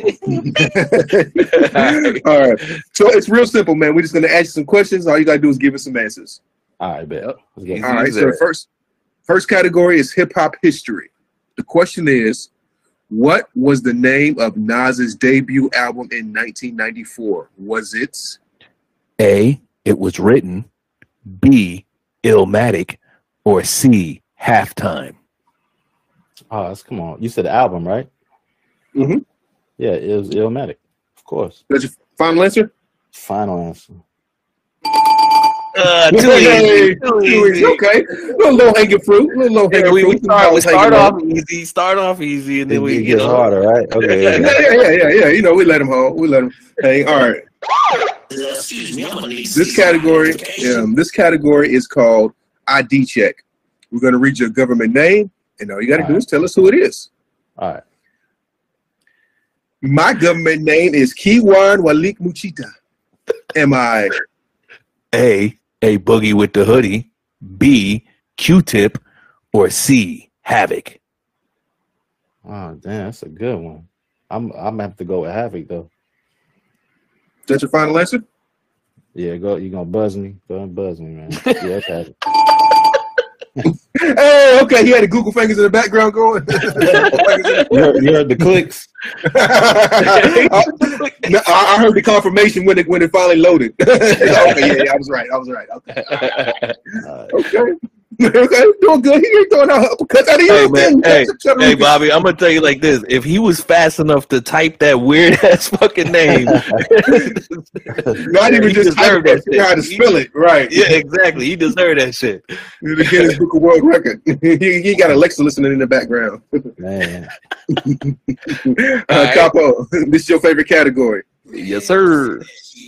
Speaker 1: All right. So it's real simple, man. We're just gonna ask you some questions. All you gotta do is give us some answers.
Speaker 5: All right, bet.
Speaker 2: Yep.
Speaker 5: Let's get it.
Speaker 1: All right. So the first first category is hip hop history. The question is, what was the name of Nas's debut album in nineteen ninety-four? Was it
Speaker 2: A, it was written, B, Illmatic, or C, Halftime?
Speaker 5: Oh, that's, come on. You said the album, right?
Speaker 1: Mm-hmm.
Speaker 5: Yeah, it was Illmatic, of course.
Speaker 1: That's your final answer?
Speaker 5: Final answer.
Speaker 2: Uh, too
Speaker 1: Hey,
Speaker 2: easy. Too
Speaker 1: too
Speaker 2: easy.
Speaker 1: easy. Okay. A little low hanging fruit. A little low
Speaker 2: Yeah,
Speaker 1: hanging
Speaker 2: we, we
Speaker 1: fruit.
Speaker 2: start, we start
Speaker 1: Hanging
Speaker 2: off
Speaker 1: fruit.
Speaker 2: easy, start off easy, and then
Speaker 5: It,
Speaker 2: we
Speaker 5: it
Speaker 2: get
Speaker 5: gets harder, right? Okay.
Speaker 1: Yeah,
Speaker 5: yeah.
Speaker 1: yeah, yeah, yeah, yeah. You know, we let them hold. We let them hang. All right.
Speaker 4: Excuse me, I'm gonna need
Speaker 1: This category, um, this category is called I D check. We're going to read your government name, and all you got to
Speaker 5: All
Speaker 1: do
Speaker 5: right.
Speaker 1: is tell us who it is.
Speaker 5: All right.
Speaker 1: My government name is Kiwan Walik Muchita. Am I
Speaker 2: A, A Boogie with the Hoodie, B, Q-Tip, or C, Havoc?
Speaker 5: Oh, damn, that's a good one. I'm I'm gonna have to go with Havoc though.
Speaker 1: Is that your final answer?
Speaker 5: Yeah, go. You gonna buzz me? Go and buzz me, man. Yeah, that's Havoc.
Speaker 1: Hey, okay. He had the Google fingers in the background going.
Speaker 5: You heard, you heard the clicks.
Speaker 1: No, I I heard the confirmation when it when it finally loaded. Okay, yeah, yeah, I was right. I was right. Okay,
Speaker 5: All right.
Speaker 1: okay, okay. Doing good. He ain't throwing out uppercuts out of
Speaker 2: Hey,
Speaker 1: you.
Speaker 2: man, hey, hey, Bobby, I'm gonna tell you like this: if he was fast enough to type that weird ass fucking name,
Speaker 1: Not even
Speaker 2: he
Speaker 1: just type
Speaker 2: deserved
Speaker 1: it,
Speaker 2: that
Speaker 1: figure out how to
Speaker 2: shit.
Speaker 1: spell it. Right.
Speaker 2: yeah, exactly, he deserved that shit.
Speaker 1: The Guinness Book of World Record. he, he got Alexa listening in the background.
Speaker 5: Man.
Speaker 1: uh,
Speaker 2: right.
Speaker 1: Capo, this is your favorite category.
Speaker 2: Yes, sir.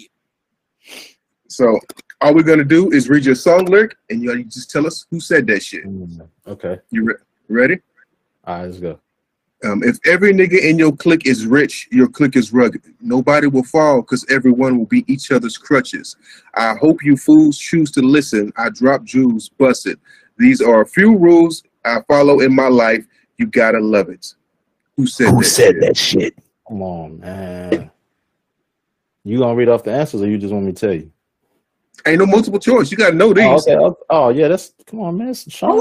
Speaker 1: So all we're gonna do is read your song lyric, and you, you just tell us who said that shit.
Speaker 5: Mm, okay.
Speaker 1: You re- ready?
Speaker 5: All right, let's go.
Speaker 1: Um, if every nigga in your clique is rich, your clique is rugged. Nobody will fall because everyone will be each other's crutches. I hope you fools choose to listen. I drop jewels, bust it. These are a few rules I follow in my life. You gotta love it. Who said
Speaker 2: Who
Speaker 1: that
Speaker 2: said
Speaker 1: shit?
Speaker 2: that shit?
Speaker 5: Come on, man. You gonna read off the answers, or you just want me to tell you?
Speaker 1: Ain't no multiple choice. You gotta know these.
Speaker 5: Oh, okay. Oh, oh, yeah, that's come on, man. It's Sean.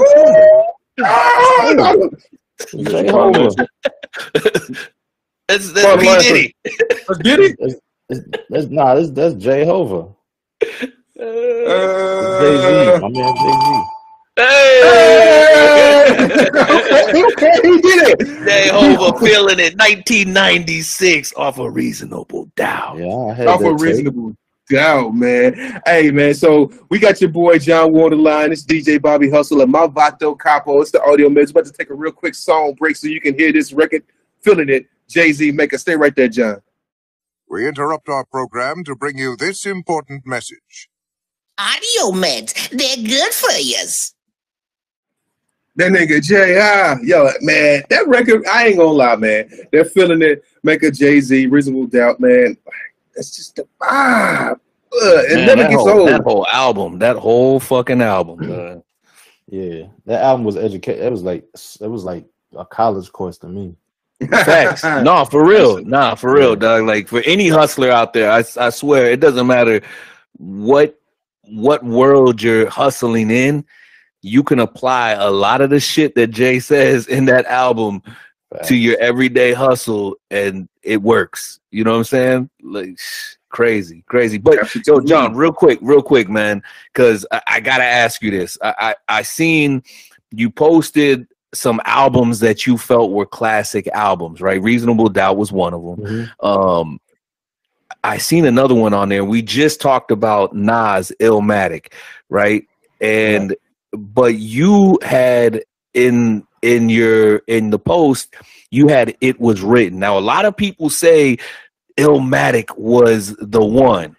Speaker 1: Oh,
Speaker 5: Jay Hova.
Speaker 2: That's
Speaker 1: Come on,
Speaker 2: that's P
Speaker 1: Lance.
Speaker 2: Diddy.
Speaker 1: let's get it.
Speaker 5: That's, that's nah, that's that's Jay Hova. Jay Z.
Speaker 1: Uh,
Speaker 5: My man Jay Z.
Speaker 2: Hey,
Speaker 1: okay, he did it.
Speaker 2: Jay Hova feeling it. nineteen ninety-six off a Reasonable Doubt.
Speaker 5: Yeah, I had
Speaker 1: Off
Speaker 5: that
Speaker 1: a
Speaker 5: tape.
Speaker 1: reasonable doubt, man. Hey, man. So we got your boy John Waterline. It's D J Bobby Hustle and my Vato Capo. It's the Audio Meds. About to take a real quick song break so you can hear this record. Feeling it. Jay-Z, make us stay right there, John.
Speaker 3: We interrupt our program to bring you this important message.
Speaker 4: Audio meds, they're good for yous.
Speaker 1: That nigga Jay, ah, yo, man, that record, I ain't gonna lie, man. They're feeling it. Make a Jay-Z, Reasonable Doubt, man. That's just the vibe. Uh, it
Speaker 2: Man,
Speaker 1: never
Speaker 2: that,
Speaker 1: gets
Speaker 2: whole,
Speaker 1: old.
Speaker 2: that whole album, that whole fucking album. Uh,
Speaker 5: Yeah, that album was educate. It was like it was like a college course to me.
Speaker 2: facts. No, for real. Nah, for real, dog. Like for any hustler out there, I, I swear it doesn't matter what what world you're hustling in. You can apply a lot of the shit that Jay says in that album
Speaker 5: Facts.
Speaker 2: to your everyday hustle, and it works. You know what I'm saying? Like crazy, crazy. But yo,
Speaker 1: Absolutely.
Speaker 2: John, real quick, real quick, man, because I, I gotta ask you this. I, I I seen you posted some albums that you felt were classic albums, right? Reasonable Doubt was one of them.
Speaker 5: Mhm.
Speaker 2: Um, I seen another one on there. We just talked about Nas, Illmatic, right? And
Speaker 5: Right.
Speaker 2: but you had in in your in the post, you had It Was Written. Now a lot of people say Illmatic was the one.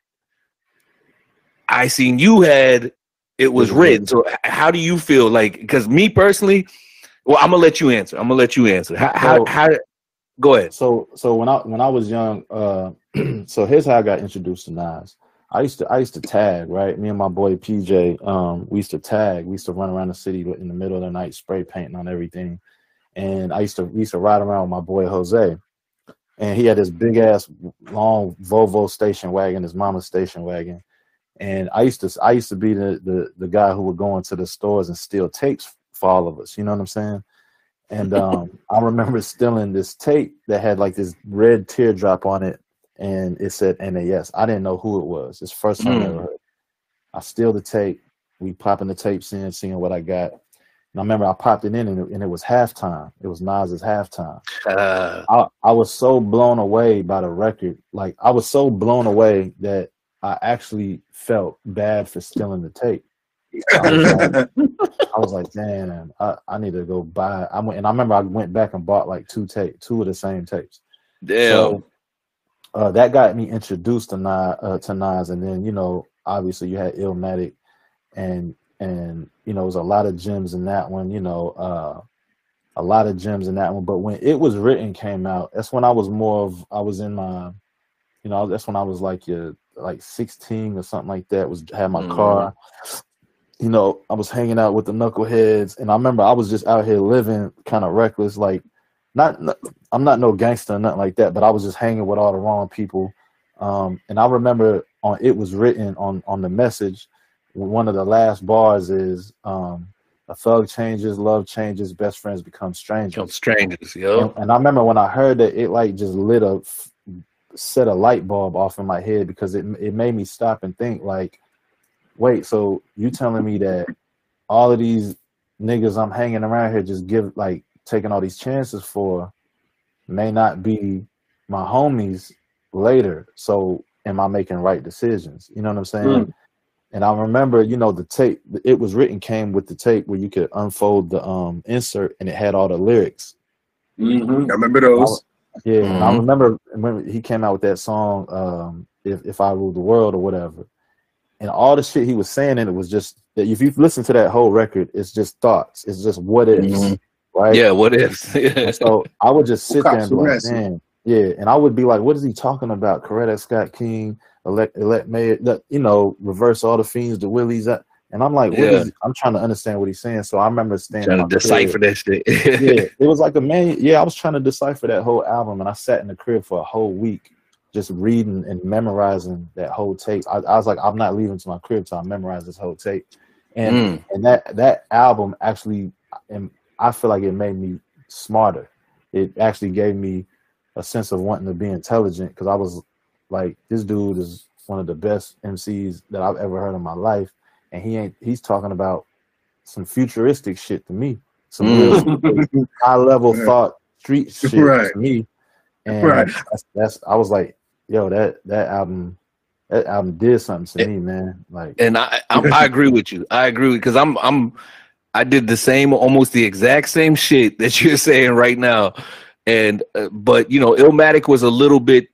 Speaker 2: I seen you had It Was Written. So h- how do you feel like? Because me personally, well, I'm gonna let you answer. I'm gonna let you answer. How how,
Speaker 5: So-
Speaker 2: how go ahead.
Speaker 5: So so when I when I was young, uh, so here's how I got introduced to Nas. I used to I used to tag, right? Me and my boy P J, um, we used to tag. We used to run around the city in the middle of the night, spray painting on everything. And I used to we used to ride around with my boy Jose. and he had this big ass long Volvo station wagon, his mama's station wagon. And I used to I used to be the, the the guy who would go into the stores and steal tapes for all of us. You know what I'm saying? And um, I remember stealing this tape that had like this red teardrop on it, and it said N A S. I didn't know who it was. It's the first time mm. I ever heard. I steal the tape. We popping the tapes in, seeing what I got. And I remember I popped it in, and it, and it was halftime. It was Nas's halftime. Uh. I, I was so blown away by the record. Like, I was so blown away that I actually felt bad for stealing the tape. I was like, I was like damn, I, I need to go buy. I went, and I remember I went back and bought like two tape, two of the same tapes.
Speaker 2: Damn.
Speaker 5: So uh, that got me introduced to Nas, uh, to Nas, and then you know, obviously you had Illmatic, and and you know, it was a lot of gems in that one. You know, uh, a lot of gems in that one. But when It Was Written came out, that's when I was more of I was in my, you know, that's when I was like your like sixteen or something like that. Was had my mm-hmm. car. You know, I was hanging out with the knuckleheads, and I remember I was just out here living kind of reckless. Like, not, not I'm not no gangster or nothing like that, but I was just hanging with all the wrong people. Um, and I remember on It Was Written on on the message, one of the last bars is um, a thug changes, love changes, best friends become strangers.
Speaker 2: Become strangers, yo.
Speaker 5: And, and I remember when I heard that, it like just lit a set a light bulb off in my head, because it it made me stop and think like, wait, so you telling me that all of these niggas I'm hanging around here just give like taking all these chances for may not be my homies later. So am I making right decisions? You know what I'm saying? Mm. And I remember, you know, the tape, It Was Written came with the tape where you could unfold the um insert and it had all the lyrics.
Speaker 1: Mm-hmm. I remember those.
Speaker 5: I, yeah, mm-hmm. and I remember when he came out with that song, um, if, if I Ruled the World or whatever. And all the shit he was saying in it was just that if you listen to that whole record, it's just thoughts. It's just what ifs, mm-hmm. right?
Speaker 2: Yeah, what ifs. Yeah.
Speaker 5: So I would just sit there and be like, man, yeah. And I would be like, what is he talking about? Coretta Scott King, elect, elect mayor, you know, reverse all the fiends, the willies. And I'm like, what yeah. is, I'm trying to understand what he's saying. So I remember standing
Speaker 2: trying to decipher that shit.
Speaker 5: Yeah, it was like a man. Yeah, I was trying to decipher that whole album, and I sat in the crib for a whole week, just reading and memorizing that whole tape. I, I was like, I'm not leaving to my crib till I memorize this whole tape. And mm. and that that album actually, and I feel like it made me smarter. It actually gave me a sense of wanting to be intelligent, because I was like, this dude is one of the best M Cs that I've ever heard in my life, and he ain't. He's talking about some futuristic shit to me, some mm. real high level right. thought street shit right. to me. And right. that's, that's I was like, yo, that that album, that album did something to and, me, man. Like,
Speaker 2: and I, I, I agree with you. I agree because I'm, I'm, I did the same, almost the exact same shit that you're saying right now, and uh, but you know, Illmatic was a little bit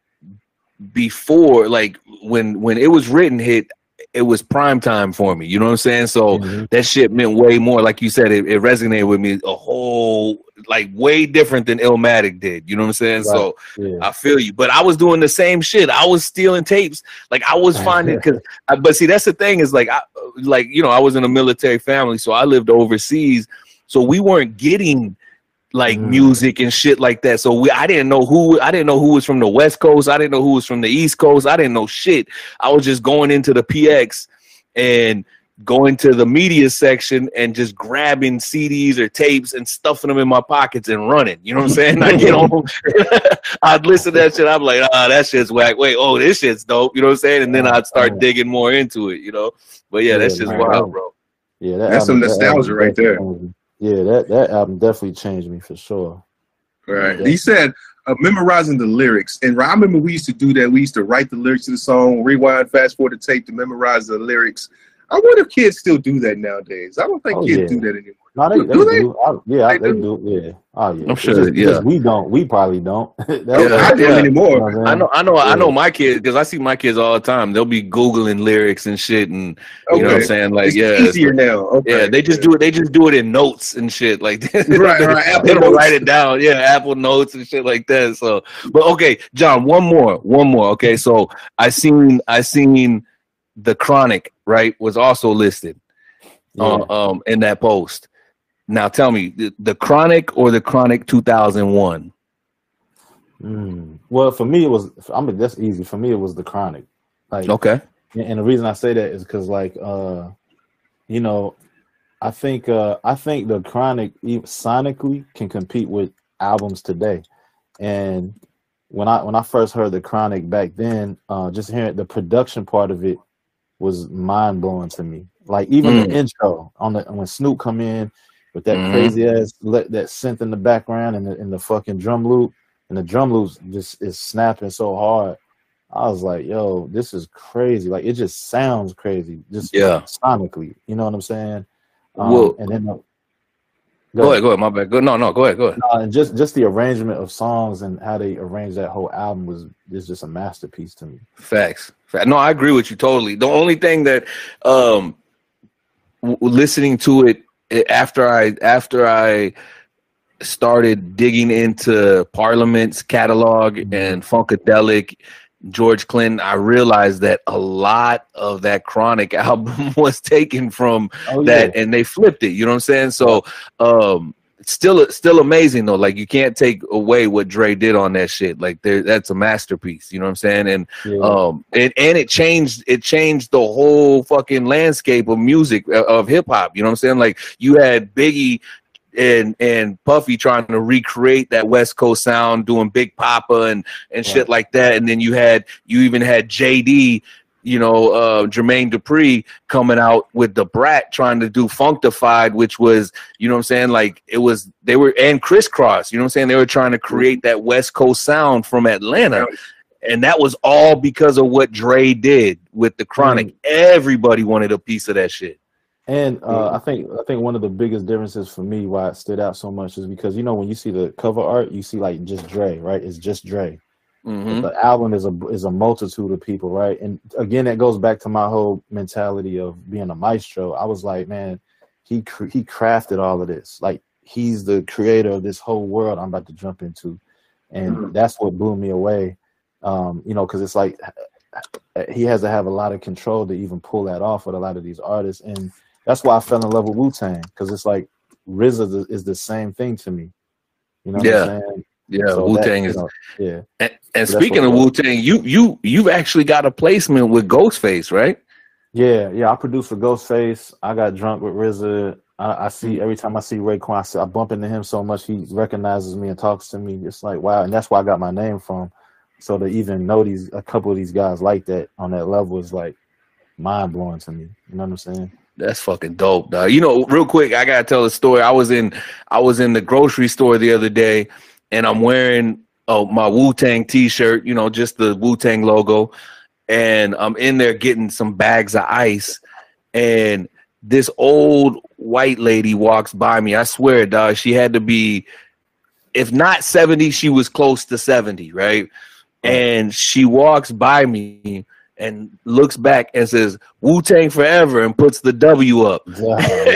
Speaker 2: before, like when when It Was Written hit, it was prime time for me. You know what I'm saying? So mm-hmm. that shit meant way more. Like you said, it, it resonated with me a whole. Like way different than Illmatic did, you know what I'm saying? Right. So yeah. I feel you, but I was doing the same shit. I was stealing tapes, like I was finding. Because, but see, that's the thing is like, I like you know, I was in a military family, so I lived overseas, so we weren't getting like mm. music and shit like that. So we, I didn't know who, I didn't know who was from the West Coast. I didn't know who was from the East Coast. I didn't know shit. I was just going into the P X and going to the media section and just grabbing C Ds or tapes and stuffing them in my pockets and running. You know what I'm saying? I get home, I'd listen to that shit. I'm like, ah, oh, that shit's whack. Wait, oh, this shit's dope. You know what I'm saying? And then I'd start digging more into it, you know? But yeah, yeah that's just man, wild, bro.
Speaker 5: Yeah, that
Speaker 1: that's
Speaker 5: album,
Speaker 1: some nostalgia
Speaker 5: that
Speaker 1: right there.
Speaker 5: Yeah, that, that album definitely changed me for sure.
Speaker 1: Right. He said, uh, memorizing the lyrics. And I remember we used to do that. We used to write the lyrics to the song, rewind, fast forward the tape to memorize the lyrics. I wonder if kids still do that nowadays. I don't think oh, kids yeah. do that anymore.
Speaker 5: No, they do. They do, they? do. I, yeah, they, they do. do. Yeah. Oh yeah.
Speaker 2: I'm sure. Just, yeah.
Speaker 5: We don't. We probably don't.
Speaker 1: yeah, I don't yeah. anymore.
Speaker 2: You know I know. I know. Yeah. I know my kids because I see my kids all the time. They'll be googling lyrics and shit, and you okay. know what I'm saying. Like,
Speaker 1: it's
Speaker 2: yeah,
Speaker 1: easier now. Okay.
Speaker 2: Yeah, they just
Speaker 1: yeah.
Speaker 2: do it. They just do it in notes and shit. Like,
Speaker 1: right, right. Apple
Speaker 2: they don't write it down. Yeah, Apple Notes and shit like that. So, but okay, John, one more, one more. Okay, so I seen, I seen the Chronic, right, was also listed. Yeah. Uh, um, in that post. Now tell me, the, the Chronic or the Chronic two thousand one?
Speaker 5: Mm. Well, for me, it was. I mean, that's easy. For me, it was The Chronic. Like,
Speaker 2: Okay.
Speaker 5: and the reason I say that is because, like, uh, you know, I think, uh, I think The Chronic even sonically can compete with albums today. And when I when I first heard The Chronic back then, uh, just hearing the production part of it was mind blowing to me. Like even
Speaker 2: Mm.
Speaker 5: the intro on the when Snoop come in with that
Speaker 2: Mhm.
Speaker 5: crazy ass let that synth in the background and the, and the fucking drum loop and the drum loops just is snapping so hard. I was like, yo, this is crazy. Like it just sounds crazy, just
Speaker 2: Yeah.
Speaker 5: sonically. You know what I'm saying? Um,
Speaker 2: Well,
Speaker 5: and then uh,
Speaker 2: go ahead, go ahead. My bad. Go, no, no, go ahead, go ahead.
Speaker 5: No, and just just the arrangement of songs and how they arranged that whole album was is just a masterpiece to me.
Speaker 2: Facts. Fact- No, I agree with you totally. The only thing that, um, w- listening to it eh, after I after I started digging into Parliament's catalog
Speaker 5: Mhm.
Speaker 2: and Funkadelic, George Clinton, I realized that a lot of that Chronic album was taken from
Speaker 5: Oh
Speaker 2: that,
Speaker 5: yeah,
Speaker 2: and they flipped it. You know what I'm saying? So, um, it's still still amazing though. Like you can't take away what Dre did on that shit. Like there, that's a masterpiece. You know what I'm saying? And
Speaker 5: yeah.
Speaker 2: um, and and it changed it changed the whole fucking landscape of music uh, of hip hop. You know what I'm saying? Like you had Biggie and and Puffy trying to recreate that West Coast sound, doing Big Papa and and shit
Speaker 5: Right.
Speaker 2: like that. And then you had you even had J D, you know, uh, Jermaine Dupri coming out with the Brat trying to do Funkdafied, which was, you know what I'm saying, like it was they were and Crisscross, you know what I'm saying, they were trying to create that West Coast sound from Atlanta. And that was all because of what Dre did with the Chronic.
Speaker 5: Mm.
Speaker 2: Everybody wanted a piece of that shit.
Speaker 5: And uh, I think I think one of the biggest differences for me why it stood out so much is because you know when you see the cover art, you see like just Dre, right? It's just Dre.
Speaker 2: Mm-hmm.
Speaker 5: But the album is a is a multitude of people, right? And again, that goes back to my whole mentality of being a maestro. I was like, man, he cr- he crafted all of this. Like he's the creator of this whole world I'm about to jump into, and
Speaker 1: Mhm.
Speaker 5: that's what blew me away. Um, you know, because it's like he has to have a lot of control to even pull that off with a lot of these artists, and that's why I fell in love with Wu-Tang because it's like R Z A is the same thing to me. You know what
Speaker 2: Yeah.
Speaker 5: I'm saying?
Speaker 2: Yeah,
Speaker 5: So
Speaker 2: Wu
Speaker 5: that,
Speaker 2: Tang
Speaker 5: you
Speaker 2: is.
Speaker 5: know, yeah.
Speaker 2: And, and
Speaker 5: So that's
Speaker 2: speaking
Speaker 5: what
Speaker 2: of
Speaker 5: it was.
Speaker 2: Wu Tang, you you you've actually got a placement with Ghostface, right?
Speaker 5: Yeah, yeah. I produced for Ghostface. I got drunk with R Z A. I, I see every time I see Raekwon, I, see, I bump into him so much. He recognizes me and talks to me. It's like wow, and that's where I got my name from. So to even know these a couple of these guys like that on that level is like mind blowing to me. You know what I'm saying?
Speaker 2: That's fucking dope, dog. You know, real quick, I gotta tell a story. I was in I was in the grocery store the other day, and I'm wearing oh my Wu Tang T-shirt. You know, just the Wu Tang logo, and I'm in there getting some bags of ice, and this old white lady walks by me. I swear, dog, she had to be, if not seventy, she was close to seventy, right? And she walks by me and looks back and says, Wu-Tang forever, and puts the W up.
Speaker 5: Yeah,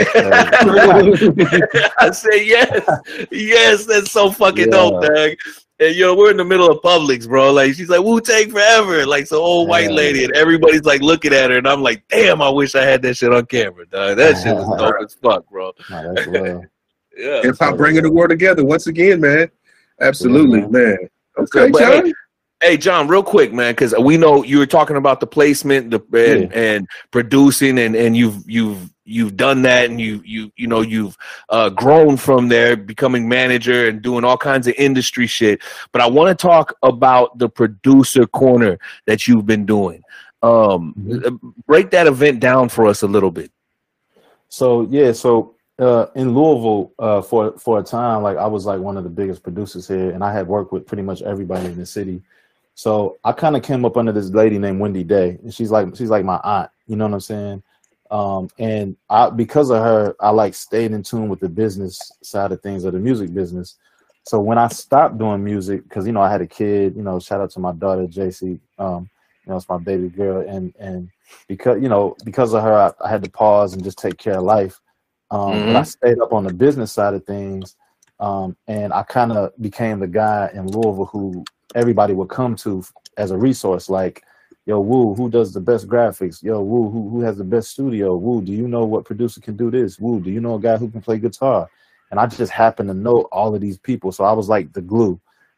Speaker 5: that's
Speaker 2: I say, yes, yes, that's so fucking
Speaker 5: Yeah.
Speaker 2: dope, dog. And, you know, we're in the middle of Publix, bro. Like, she's like, Wu-Tang forever. Like, some old white
Speaker 5: Yeah.
Speaker 2: lady, and everybody's, like, looking at her, and I'm like, damn, I wish I had that shit on camera, dog. That shit was dope as fuck, bro.
Speaker 5: Nah, that's real.
Speaker 2: Yeah.
Speaker 1: Hip hop bringing the world together once again, man. Absolutely,
Speaker 5: Yeah,
Speaker 1: man. Okay,
Speaker 2: But, hey,
Speaker 1: John.
Speaker 2: Hey, John, real quick, man, because we know you were talking about the placement, the and,
Speaker 5: Yeah.
Speaker 2: and producing, and, and you've you've you've done that, and you you you know you've uh, grown from there, becoming manager and doing all kinds of industry shit. But I want to talk about the producer corner that you've been doing. Um,
Speaker 5: Mhm.
Speaker 2: Break that event down for us a little bit.
Speaker 5: So yeah, so uh, in Louisville, uh, for for a time, like I was like one of the biggest producers here, and I had worked with pretty much everybody in the city. So I kind of came up under this lady named Wendy Day, and she's like she's like my aunt. You know what I'm saying? Um, and I because of her, I like stayed in tune with the business side of things, of the music business. So when I stopped doing music, because you know I had a kid, you know, shout out to my daughter J C. Um, you know, it's my baby girl, and and because you know because of her, I, I had to pause and just take care of life. Um,
Speaker 2: Mhm.
Speaker 5: But I stayed up on the business side of things, um, and I kind of became the guy in Louisville who everybody would come to as a resource. Like, yo, Woo, who does the best graphics? Yo, Woo, who who has the best studio? Woo, do you know what producer can do this? Woo, do you know a guy who can play guitar? And I just happened to know all of these people, so I was like the glue.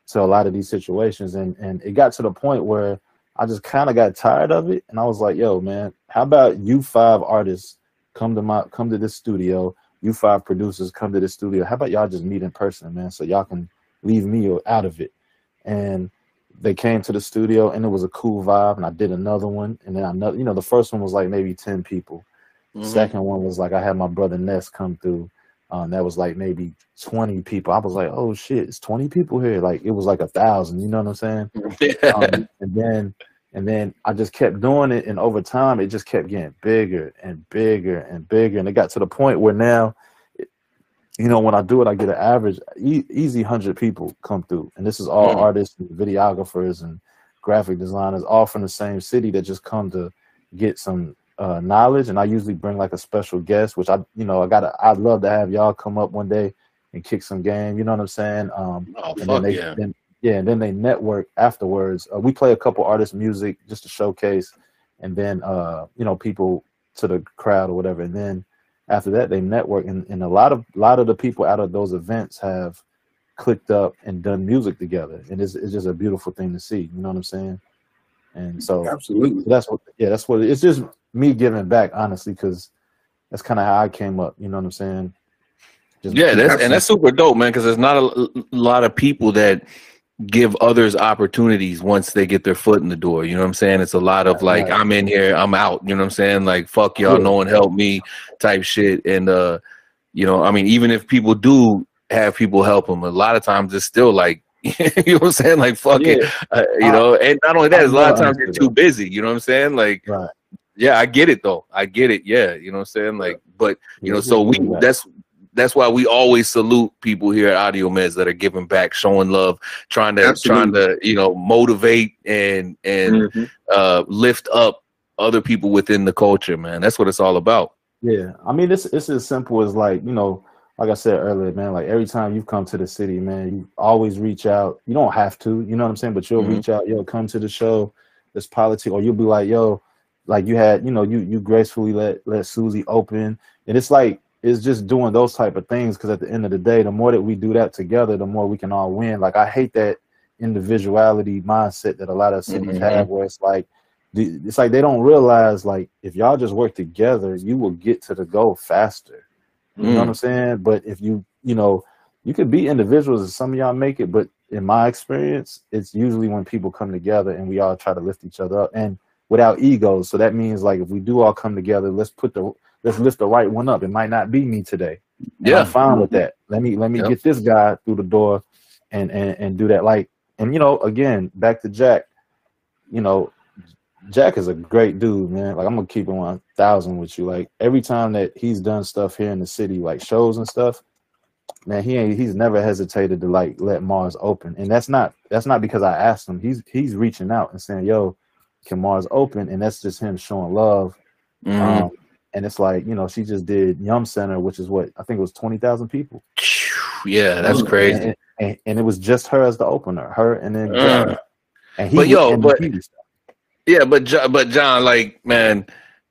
Speaker 5: to a lot of these situations, and and it got to the point where I just kind of got tired of it, and I was like, yo, man, how about you five artists come to my come to this studio, you five producers come to this studio, how about y'all just meet in person, man, so y'all can leave me out of it. And they came to the studio, and it was a cool vibe, and I did another one, and then another, you know, the first one was like maybe ten people. The mm-hmm. second one was like I had my brother Ness come through. Um, that was like maybe twenty people. I was like, oh shit, it's twenty people here. Like it was like a thousand, you know what I'm saying? um, and then and then I just kept doing it, and over time it just kept getting bigger and bigger and bigger, and it got to the point where now, it, you know, when I do it, I get an average e- easy hundred people come through, and this is all mm-hmm. artists and videographers and graphic designers, all from the same city that just come to get some Uh, knowledge. And I usually bring like a special guest, which I, you know, I gotta, I'd love to have y'all come up one day and kick some game. You know what I'm saying? Um,
Speaker 2: oh,
Speaker 5: and
Speaker 2: fuck
Speaker 5: then they,
Speaker 2: yeah.
Speaker 5: Then, yeah, and then they network afterwards. Uh, we play a couple artists' music just to showcase, and then uh, you know, people to the crowd or whatever. And then after that, they network, and, and a lot of, lot of the people out of those events have clicked up and done music together, and it's, it's just a beautiful thing to see. You know what I'm saying? And so
Speaker 1: absolutely,
Speaker 5: that's what, yeah, that's what it's just me giving back, honestly, because that's kind of how I came up. You know what I'm saying?
Speaker 2: Just yeah, that's, and that's super dope, man. Because there's not a, a lot of people that give others opportunities once they get their foot in the door. You know what I'm saying? It's a lot of like, right. I'm in here, I'm out. You know what I'm saying? Like, fuck y'all, yeah. no one helped me, type shit. And uh, you know, I mean, even if people do have people help them, a lot of times it's still like. You know what I'm saying? Like, fuck yeah. it. Uh, you I, know, and not only that, a lot of times you're too busy. You know what I'm saying? Like,
Speaker 5: right.
Speaker 2: yeah, I get it though. I get it. Yeah, you know what I'm saying? Like, but you know, so we that's that's why we always salute people here at Audio Meds that are giving back, showing love, trying to Absolutely. trying to you know motivate and and mm-hmm. uh, lift up other people within the culture. Man, that's what it's all about.
Speaker 5: Yeah, I mean, it's it's as simple as like you know. Like I said earlier, man, like every time you've come to the city, man, you always reach out. You don't have to, you know what I'm saying? But you'll mm-hmm. reach out, yo, come to the show, there's politics, or you'll be like, yo, like you had, you know, you you gracefully let let Susie open. And it's like, it's just doing those type of things because at the end of the day, the more that we do that together, the more we can all win. Like I hate that individuality mindset that a lot of cities mm-hmm. have where it's like, it's like they don't realize like if y'all just work together, you will get to the goal faster. You mm. know what I'm saying? But if you, you know, you could be individuals and some of y'all make it, but in my experience, it's usually when people come together and we all try to lift each other up and without egos. So that means like if we do all come together, let's put the let's lift the right one up. It might not be me today. Yeah, I'm fine with that. Let me let me yep. get this guy through the door and, and and do that. Like, and you know, again, back to Jack, you know, Jack is a great dude, man. Like I'm gonna keep it one thousand with you. Like every time that he's done stuff here in the city, like shows and stuff, man, he ain't he's never hesitated to like let Mars open. And that's not that's not because I asked him. He's he's reaching out and saying, yo, can Mars open? And that's just him showing love. Mm-hmm. Um, and it's like, you know, she just did Yum Center, which is what I think it was twenty thousand people.
Speaker 2: Yeah, that's and, crazy.
Speaker 5: And, and, and it was just her as the opener, her and then
Speaker 2: uh,
Speaker 5: and he
Speaker 2: but yo,
Speaker 5: and
Speaker 2: but
Speaker 5: he,
Speaker 2: yeah, but but John, like, man,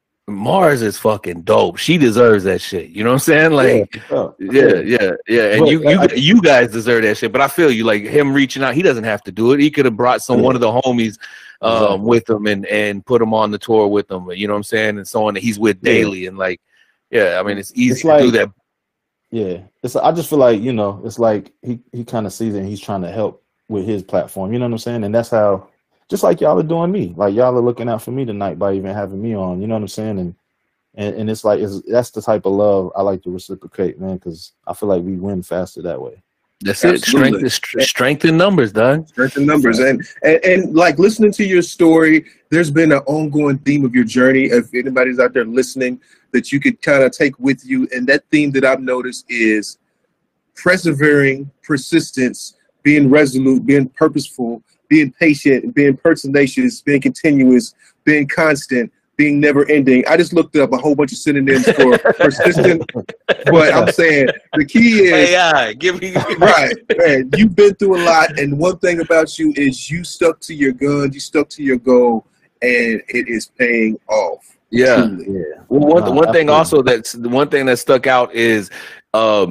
Speaker 2: Mars is fucking dope. She deserves that shit. You know what I'm saying? Like, yeah, yeah, yeah. yeah. And but, you, you, I, you guys deserve that shit. But I feel you, like him reaching out. He doesn't have to do it. He could have brought some yeah. one of the homies um, exactly. with him and and put him on the tour with him. You know what I'm saying? And someone that he's with daily. Yeah. And like, yeah, I mean, it's easy it's to like, do that.
Speaker 5: Yeah, it's. I just feel like you know, it's like he he kind of sees it and he's trying to help with his platform. You know what I'm saying? And that's how. Just like y'all are doing me, like y'all are looking out for me tonight by even having me on. You know what I'm saying? And and, and it's like it's, that's the type of love I like to reciprocate, man. Because I feel like we win faster that way.
Speaker 2: That's Absolutely. it. Strength, strength in numbers, dog.
Speaker 1: Strength in numbers, and, and and like listening to your story, there's been an ongoing theme of your journey. If anybody's out there listening, that you could kind of take with you, and that theme that I've noticed is persevering, persistence, being resolute, being purposeful. Being patient, being pertinacious, being continuous, being constant, being never ending. I just looked up a whole bunch of synonyms for persistent, but I'm saying the key is
Speaker 2: hey, uh, give me
Speaker 1: right. Man, you've been through a lot, and one thing about you is you stuck to your guns, you stuck to your goal, and it is paying off.
Speaker 2: Yeah, truly. yeah. Well, one uh, one thing also that's the one thing that stuck out is um,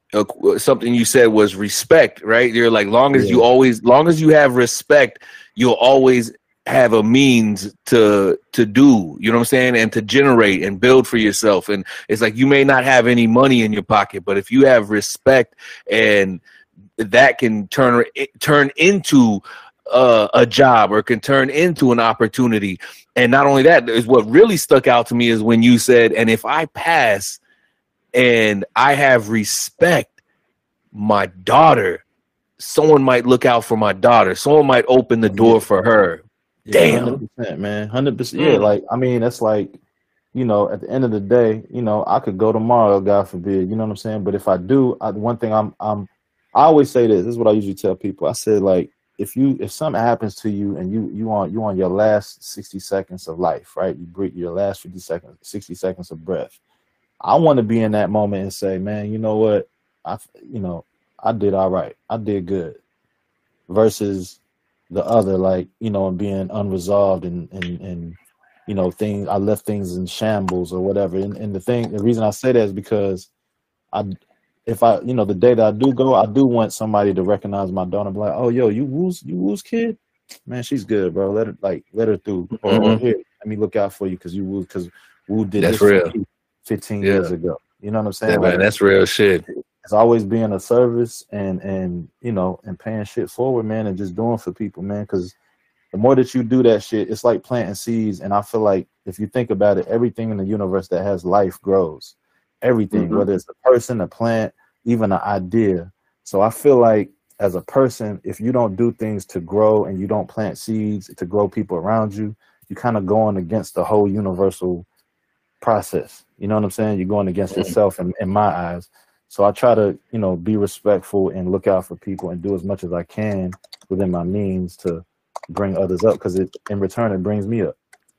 Speaker 2: uh, something you said was respect, right? You're like, long as
Speaker 5: Yeah.
Speaker 2: you always, long as you have respect, you'll always have a means to to do, you know what I'm saying, and to generate and build for yourself. And it's like, you may not have any money in your pocket, but if you have respect, and that can turn turn into uh, a job, or can turn into an opportunity. And not only that, is what really stuck out to me is when you said, and if I pass and I have respect, my daughter, someone might look out for my daughter. Someone might open the door for her. Damn,
Speaker 5: one hundred percent, man, one hundred percent. Yeah,
Speaker 2: Mm.
Speaker 5: like, I mean, that's like, you know, at the end of the day, you know, I could go tomorrow, God forbid, you know what I'm saying? But if I do, I, one thing I'm, I'm, I always say this, this is what I usually tell people. I said, like, if you, if something happens to you and you, you on, you on your last sixty seconds of life, right? You breathe your last fifty seconds, sixty seconds of breath. I want to be in that moment and say, man, you know what? I, you know, I did all right. I did good. Versus the other, like, you know, and being unresolved and, and, and, you know, things, I left things in shambles or whatever. And, and the thing, the reason I say that is because I, if I, you know, the day that I do go, I do want somebody to recognize my daughter and be like, oh, yo, you Woo's, you Woo's kid? Man, she's good, bro. Let her, like, let her through. Or, or
Speaker 2: Mhm.
Speaker 5: here, let me look out for you because you Woo, because Woo did
Speaker 2: That's
Speaker 5: this for
Speaker 2: real.
Speaker 5: you fifteen
Speaker 2: Yeah.
Speaker 5: years ago. You know what I'm saying?
Speaker 2: Yeah, man,
Speaker 5: Like,
Speaker 2: that's real shit.
Speaker 5: it's always being a service and, and, you know, and paying shit forward, man, and just doing for people, man, because the more that you do that shit, it's like planting seeds. And I feel like if you think about it, everything in the universe that has life grows. Everything,
Speaker 1: Mhm.
Speaker 5: whether it's a person, a plant, even an idea. So I feel like as a person, if you don't do things to grow and you don't plant seeds to grow people around you, you kind of going against the whole universal process. You know what I'm saying? You're going against yourself in, in my eyes. So I try to, you know, be respectful and look out for people and do as much as I can within my means to bring others up, because it, in return, it brings me up.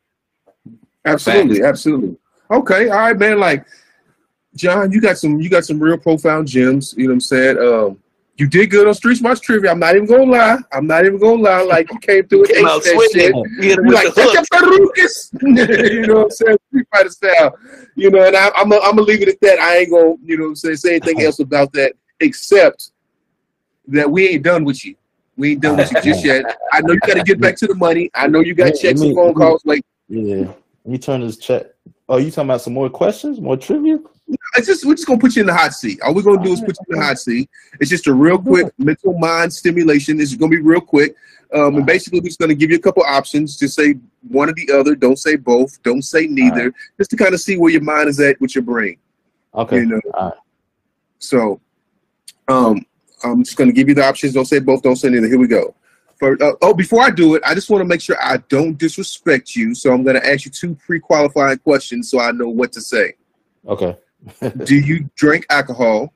Speaker 1: Absolutely, absolutely. Okay, all right, man. Like, John, you got some you got some real profound gems. You know what I'm saying? Um, you did good on Street Smarts trivia. I'm not even gonna lie. I'm not even gonna lie. Like, you came through and
Speaker 2: Came
Speaker 1: aced
Speaker 2: out
Speaker 1: that
Speaker 2: swinging.
Speaker 1: shit.
Speaker 2: You hit him
Speaker 1: You're
Speaker 2: with
Speaker 1: like,
Speaker 2: the
Speaker 1: "Check
Speaker 2: hook.
Speaker 1: your Perucas." You know what I'm saying? Street Fighter style. You know, and I, I'm I'm gonna leave it at that. I ain't gonna, you know what I'm saying, say anything else about that, except that we ain't done with you. We ain't done with you just yet. I know you got to get back to the money. I know you got
Speaker 5: Let me-
Speaker 1: checks
Speaker 5: let
Speaker 1: and
Speaker 5: me-
Speaker 1: phone
Speaker 5: let me-
Speaker 1: calls. Like,
Speaker 5: Yeah. Let me turn this chat. Oh, you talking about some more questions, more trivia?
Speaker 1: it's just we're just gonna put you in the hot seat. All we're gonna do is put you in the hot seat. It's just a real quick mental mind stimulation. This is gonna be real quick. Um, and basically, we're just gonna give you a couple options. Just say one or the other. Don't say both. Don't say neither.
Speaker 5: right.
Speaker 1: Just to kind of see where your mind is at with your brain.
Speaker 5: Okay.
Speaker 1: You know.
Speaker 5: All right.
Speaker 1: So, um, I'm just gonna give you the options. Don't say both. Don't say neither. Here we go. For, uh, oh, before I do it, I just want to make sure I don't disrespect you. So I'm gonna ask you two pre-qualifying questions so I know what to say.
Speaker 5: Okay.
Speaker 1: Do you drink alcohol?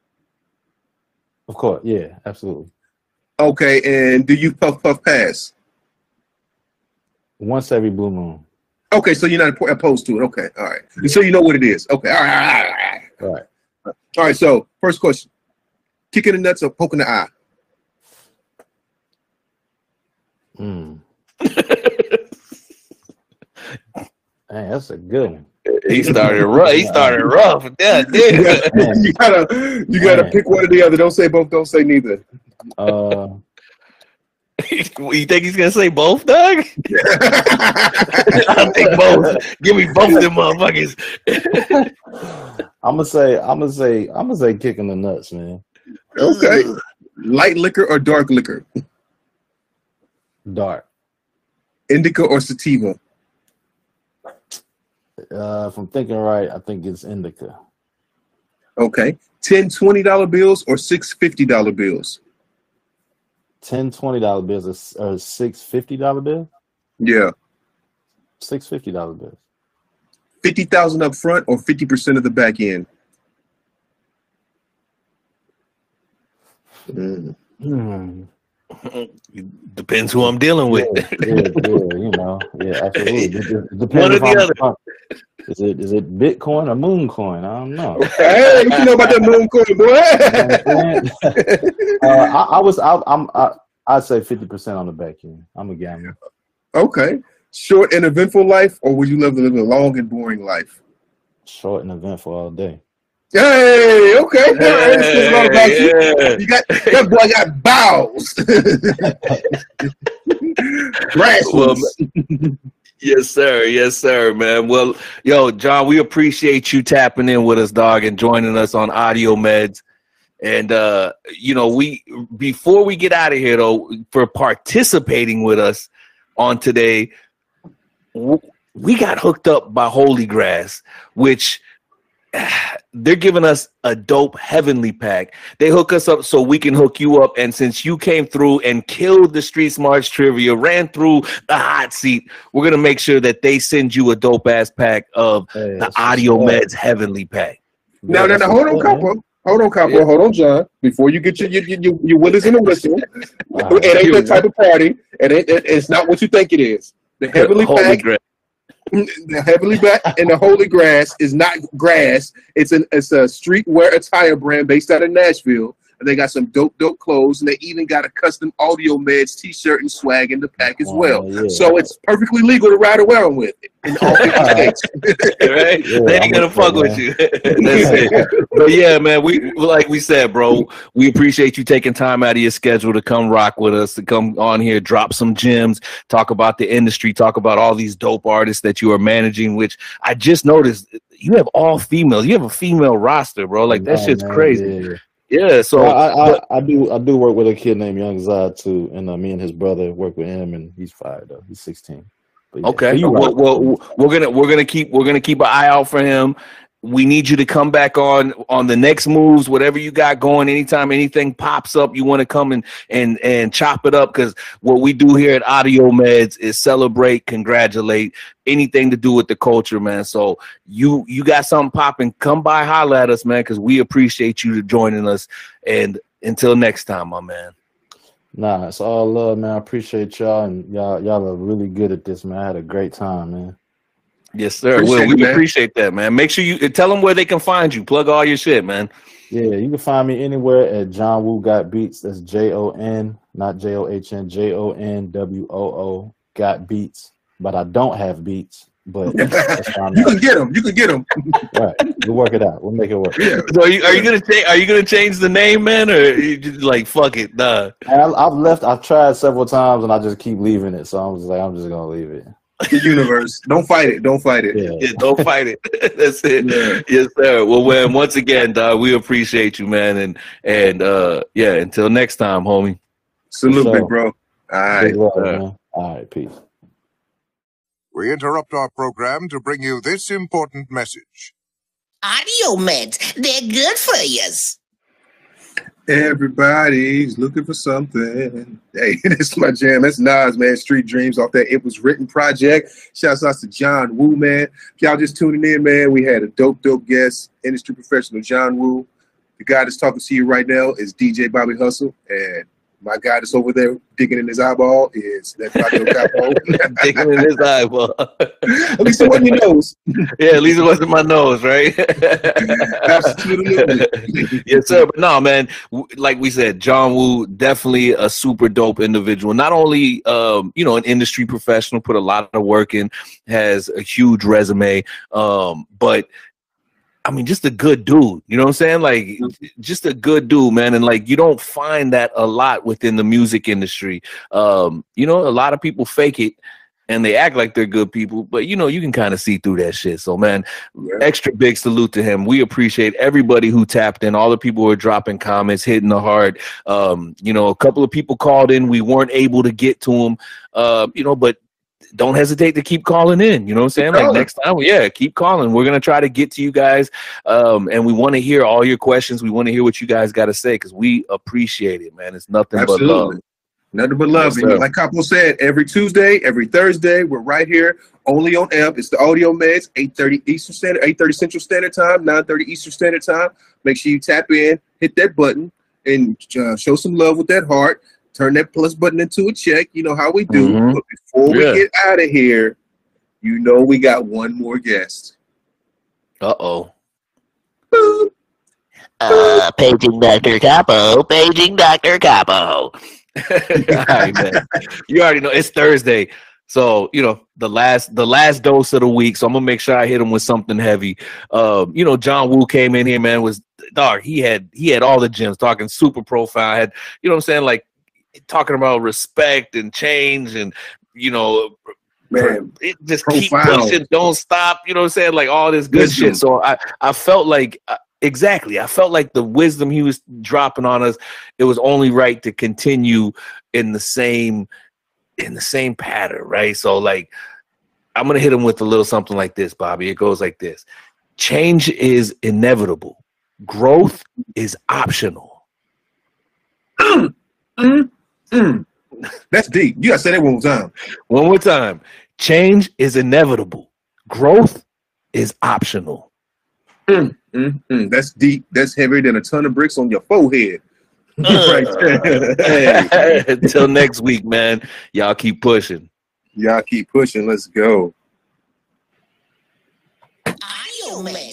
Speaker 5: Of course. Yeah, absolutely.
Speaker 1: Okay, and do you puff puff pass?
Speaker 5: Once every blue moon.
Speaker 1: Okay, so you're not oppo- opposed to it. Okay, all right. So you know what it is. Okay, all right, all right, all right.
Speaker 5: All right.
Speaker 1: All right, so first question. Kicking the nuts or poking the eye?
Speaker 5: Mm. Man, that's a good one.
Speaker 2: He started rough. He started rough. Yeah,
Speaker 1: You
Speaker 2: dude.
Speaker 1: gotta, you gotta, you gotta
Speaker 5: Man.
Speaker 1: pick one or the other. Don't say both, don't say neither.
Speaker 5: Uh,
Speaker 2: You think he's gonna say both, Doug? I'll take both. Give me both of them motherfuckers.
Speaker 5: I'm gonna say, I'm gonna say, I'm gonna say, kicking the nuts, man.
Speaker 1: Okay. Light liquor or dark liquor?
Speaker 5: Dark.
Speaker 1: Indica or sativa?
Speaker 5: Uh, if I'm thinking right, I think it's indica.
Speaker 1: Okay. ten twenty dollar bills or six fifty dollar bills?
Speaker 5: Ten twenty dollar bills or, or six fifty dollar bills.
Speaker 1: Yeah.
Speaker 5: Six fifty dollar bills.
Speaker 1: fifty thousand up front or fifty percent of the back end? Mm.
Speaker 5: Hmm.
Speaker 2: Depends who I'm dealing with.
Speaker 5: Yeah, yeah, yeah, you know, yeah, absolutely. It, it, it depends
Speaker 2: One or
Speaker 5: if
Speaker 2: the
Speaker 5: I'm-
Speaker 2: other.
Speaker 5: I'm- Is it is it Bitcoin or Mooncoin? I don't know.
Speaker 1: Hey, what you know about that moon coin, boy?
Speaker 5: uh, I, I was I, I'm I, I'd say fifty percent on the back end. I'm a gambler.
Speaker 1: Okay. Short and eventful life, or would you live, live a long and boring life?
Speaker 5: Short and eventful all day.
Speaker 1: Hey, okay. All right. It says a lot about
Speaker 2: Yeah.
Speaker 1: you. You got that boy got bowels.
Speaker 2: Well,
Speaker 1: Grassroots.
Speaker 2: yes, sir. Yes, sir, man. Well, yo, John, we appreciate you tapping in with us, dog, and joining us on Audio Meds. And uh, you know, we before we get out of here, though, for participating with us on today, w- we got hooked up by Holy Grass, which they're giving us a dope heavenly pack. They hook us up so we can hook you up. And since you came through and killed the Street Smarts trivia, ran through the hot seat, we're gonna make sure that they send you a dope ass pack of
Speaker 5: Hey,
Speaker 2: the
Speaker 5: that's
Speaker 2: Audio
Speaker 5: what's up.
Speaker 2: Meds heavenly pack.
Speaker 1: Now,
Speaker 5: Yeah,
Speaker 1: now,
Speaker 5: that's
Speaker 1: now, hold on,
Speaker 5: what's up, man.
Speaker 1: Capo. Hold on, Capo.
Speaker 2: Yeah.
Speaker 1: Hold on, John. Before you get your your your, your willies and the whistle,
Speaker 5: All right.
Speaker 1: it ain't
Speaker 2: Here
Speaker 1: that
Speaker 2: we
Speaker 1: type of party. It ain't. It, it's not what you think it is. The heavenly
Speaker 2: Holy
Speaker 1: pack,
Speaker 2: Grail.
Speaker 1: the heavenly pack, and the holy grass is not grass. It's an it's a streetwear attire brand based out of Nashville. And they got some dope, dope clothes, and they even got a custom Audio Meds T-shirt and swag in the pack as
Speaker 5: Oh,
Speaker 1: well.
Speaker 5: yeah.
Speaker 1: So it's perfectly legal to ride around with it in all fifty states.
Speaker 2: Right?
Speaker 5: Yeah,
Speaker 2: They
Speaker 5: I'm
Speaker 2: ain't gonna
Speaker 5: with
Speaker 2: fuck
Speaker 5: that,
Speaker 2: with
Speaker 5: man.
Speaker 2: you. That's it. But yeah, man, we like we said, bro, we appreciate you taking time out of your schedule to come rock with us, to come on here, drop some gems, talk about the industry, talk about all these dope artists that you are managing, which I just noticed you have all females. You have a female roster, bro. Like that
Speaker 5: Nah,
Speaker 2: shit's
Speaker 5: man,
Speaker 2: crazy.
Speaker 5: yeah.
Speaker 2: Yeah, so
Speaker 5: Well, I, I,
Speaker 2: but-
Speaker 5: I do I do work with a kid named Young Zod too, and uh, me and his brother work with him, and he's fired though. He's sixteen. But yeah,
Speaker 2: okay.
Speaker 5: but you
Speaker 2: Well,
Speaker 5: right.
Speaker 2: well, we're gonna we're gonna keep we're gonna keep an eye out for him. We need you to come back on on the next moves, whatever you got going. Anytime anything pops up, you want to come and and and chop it up, because what we do here at Audio Meds is celebrate, congratulate, anything to do with the culture, man. So you you got something popping, come by, holler at us, man, because we appreciate you joining us. And until next time, my man.
Speaker 5: Nah, it's all love, man. I appreciate y'all, and y'all y'all are really good at this, man. I had a great time, man.
Speaker 2: Yes, sir.
Speaker 1: Appreciate
Speaker 2: Well, we
Speaker 1: it, man.
Speaker 2: appreciate that, man. Make sure you tell them where they can find you. Plug all your shit, man.
Speaker 5: Yeah, you can find me anywhere at John Woo Got Beats. That's J O N, not J O H N, J O N W O O Got Beats. But I don't have beats. But that's why I'm
Speaker 1: You
Speaker 5: at.
Speaker 1: can get them. You can get them.
Speaker 5: All right, we'll work it out. We'll make it work.
Speaker 1: Yeah.
Speaker 2: So are you are you gonna change? Are you gonna change the name, man, or you just like fuck it? Nah.
Speaker 5: I, I've left. I've tried several times, and I just keep leaving it. So I'm just like, I'm just gonna leave it.
Speaker 1: The universe. Don't fight it. Don't fight it.
Speaker 5: Yeah.
Speaker 2: Yeah, don't fight it. That's it.
Speaker 1: Yeah.
Speaker 2: Yes, sir. Well, man, once again, dog, we appreciate you, man, and and uh, yeah. Until next time, homie.
Speaker 1: Salute,
Speaker 5: For
Speaker 1: big
Speaker 5: sure.
Speaker 1: bro. All right.
Speaker 5: Big love,
Speaker 2: sir.
Speaker 5: man. All right, peace.
Speaker 3: We interrupt our program to bring you this important message.
Speaker 4: Audio Meds, they're good for yous.
Speaker 1: Everybody's looking for something. Hey, that's my jam. That's Nas, man. Street Dreams off that It Was Written project. Shouts out to John Woo, man. If y'all just tuning in, man, we had a dope, dope guest, industry professional John Woo. The guy that's talking to you right now is D J Bobby Hustle, and my guy that's over there digging in his eyeball is that Fabio Capo.
Speaker 2: Digging in his eyeball.
Speaker 1: At least it wasn't your nose.
Speaker 2: Yeah, at least it wasn't my nose, right?
Speaker 1: Absolutely.
Speaker 2: Yes, sir. But no, man, w- like we said, John Woo, definitely a super dope individual. Not only, um, you know, an industry professional, put a lot of work in, has a huge resume, um, but I mean, just a good dude. You know what I'm saying? Like, just a good dude, man. And like, you don't find that a lot within the music industry. Um, you know, a lot of people fake it and they act like they're good people, but you know, you can kind of see through that shit. So, man,
Speaker 1: Yeah.
Speaker 2: extra big salute to him. We appreciate everybody who tapped in, all the people who are dropping comments, hitting the heart. Um, you know, a couple of people called in. We weren't able to get to them, uh, you know, but don't hesitate to keep calling in. You know what I'm saying? Like
Speaker 1: calling.
Speaker 2: next time, yeah, keep calling. We're going to try to get to you guys. Um, and we want to hear all your questions. We want to hear what you guys got to say because we appreciate it, man. It's nothing but love.
Speaker 1: Absolutely. Nothing but love.
Speaker 2: Yes,
Speaker 1: And
Speaker 2: sir.
Speaker 1: like Capo said, every Tuesday, every Thursday, we're right here, only on A M P. It's the Audio Meds, eight thirty Eastern Standard, eight thirty Central Standard Time, nine thirty Eastern Standard Time. Make sure you tap in, hit that button, and uh, show some love with that heart. Turn that plus button into a check. You know how we do.
Speaker 2: Mhm.
Speaker 1: But before
Speaker 2: Yeah.
Speaker 1: we get out of here, you know we got one more guest.
Speaker 2: Uh-oh.
Speaker 1: Boop.
Speaker 4: Uh, paging Doctor Capo, paging Doctor Capo.
Speaker 2: All right, man. You already know it's Thursday. So, you know, the last the last dose of the week. So I'm gonna make sure I hit him with something heavy. Um, you know, John Woo came in here, man, was dog, he had he had all the gems, talking super profound, had, you know what I'm saying, like talking about respect and change and, you know,
Speaker 1: man,
Speaker 2: it just
Speaker 1: profound.
Speaker 2: Keep pushing, don't stop, you know what I'm saying, like all this good
Speaker 1: Wisdom.
Speaker 2: shit. So I, I felt like uh, exactly, I felt like the wisdom he was dropping on us, it was only right to continue in the same in the same pattern, right? So like I'm gonna hit him with a little something like this, Bobby. It goes like this: change is inevitable, growth is optional.
Speaker 1: Mm, mm, mm. That's deep. You gotta say that one more time.
Speaker 2: One more time. Change is inevitable, growth is optional.
Speaker 1: Mm, mm, mm. That's deep. That's heavier than a ton of bricks on your forehead. Right there. Hey.
Speaker 2: Until next week, man. Y'all keep pushing.
Speaker 1: Y'all keep pushing. Let's go.
Speaker 4: Ayo, man.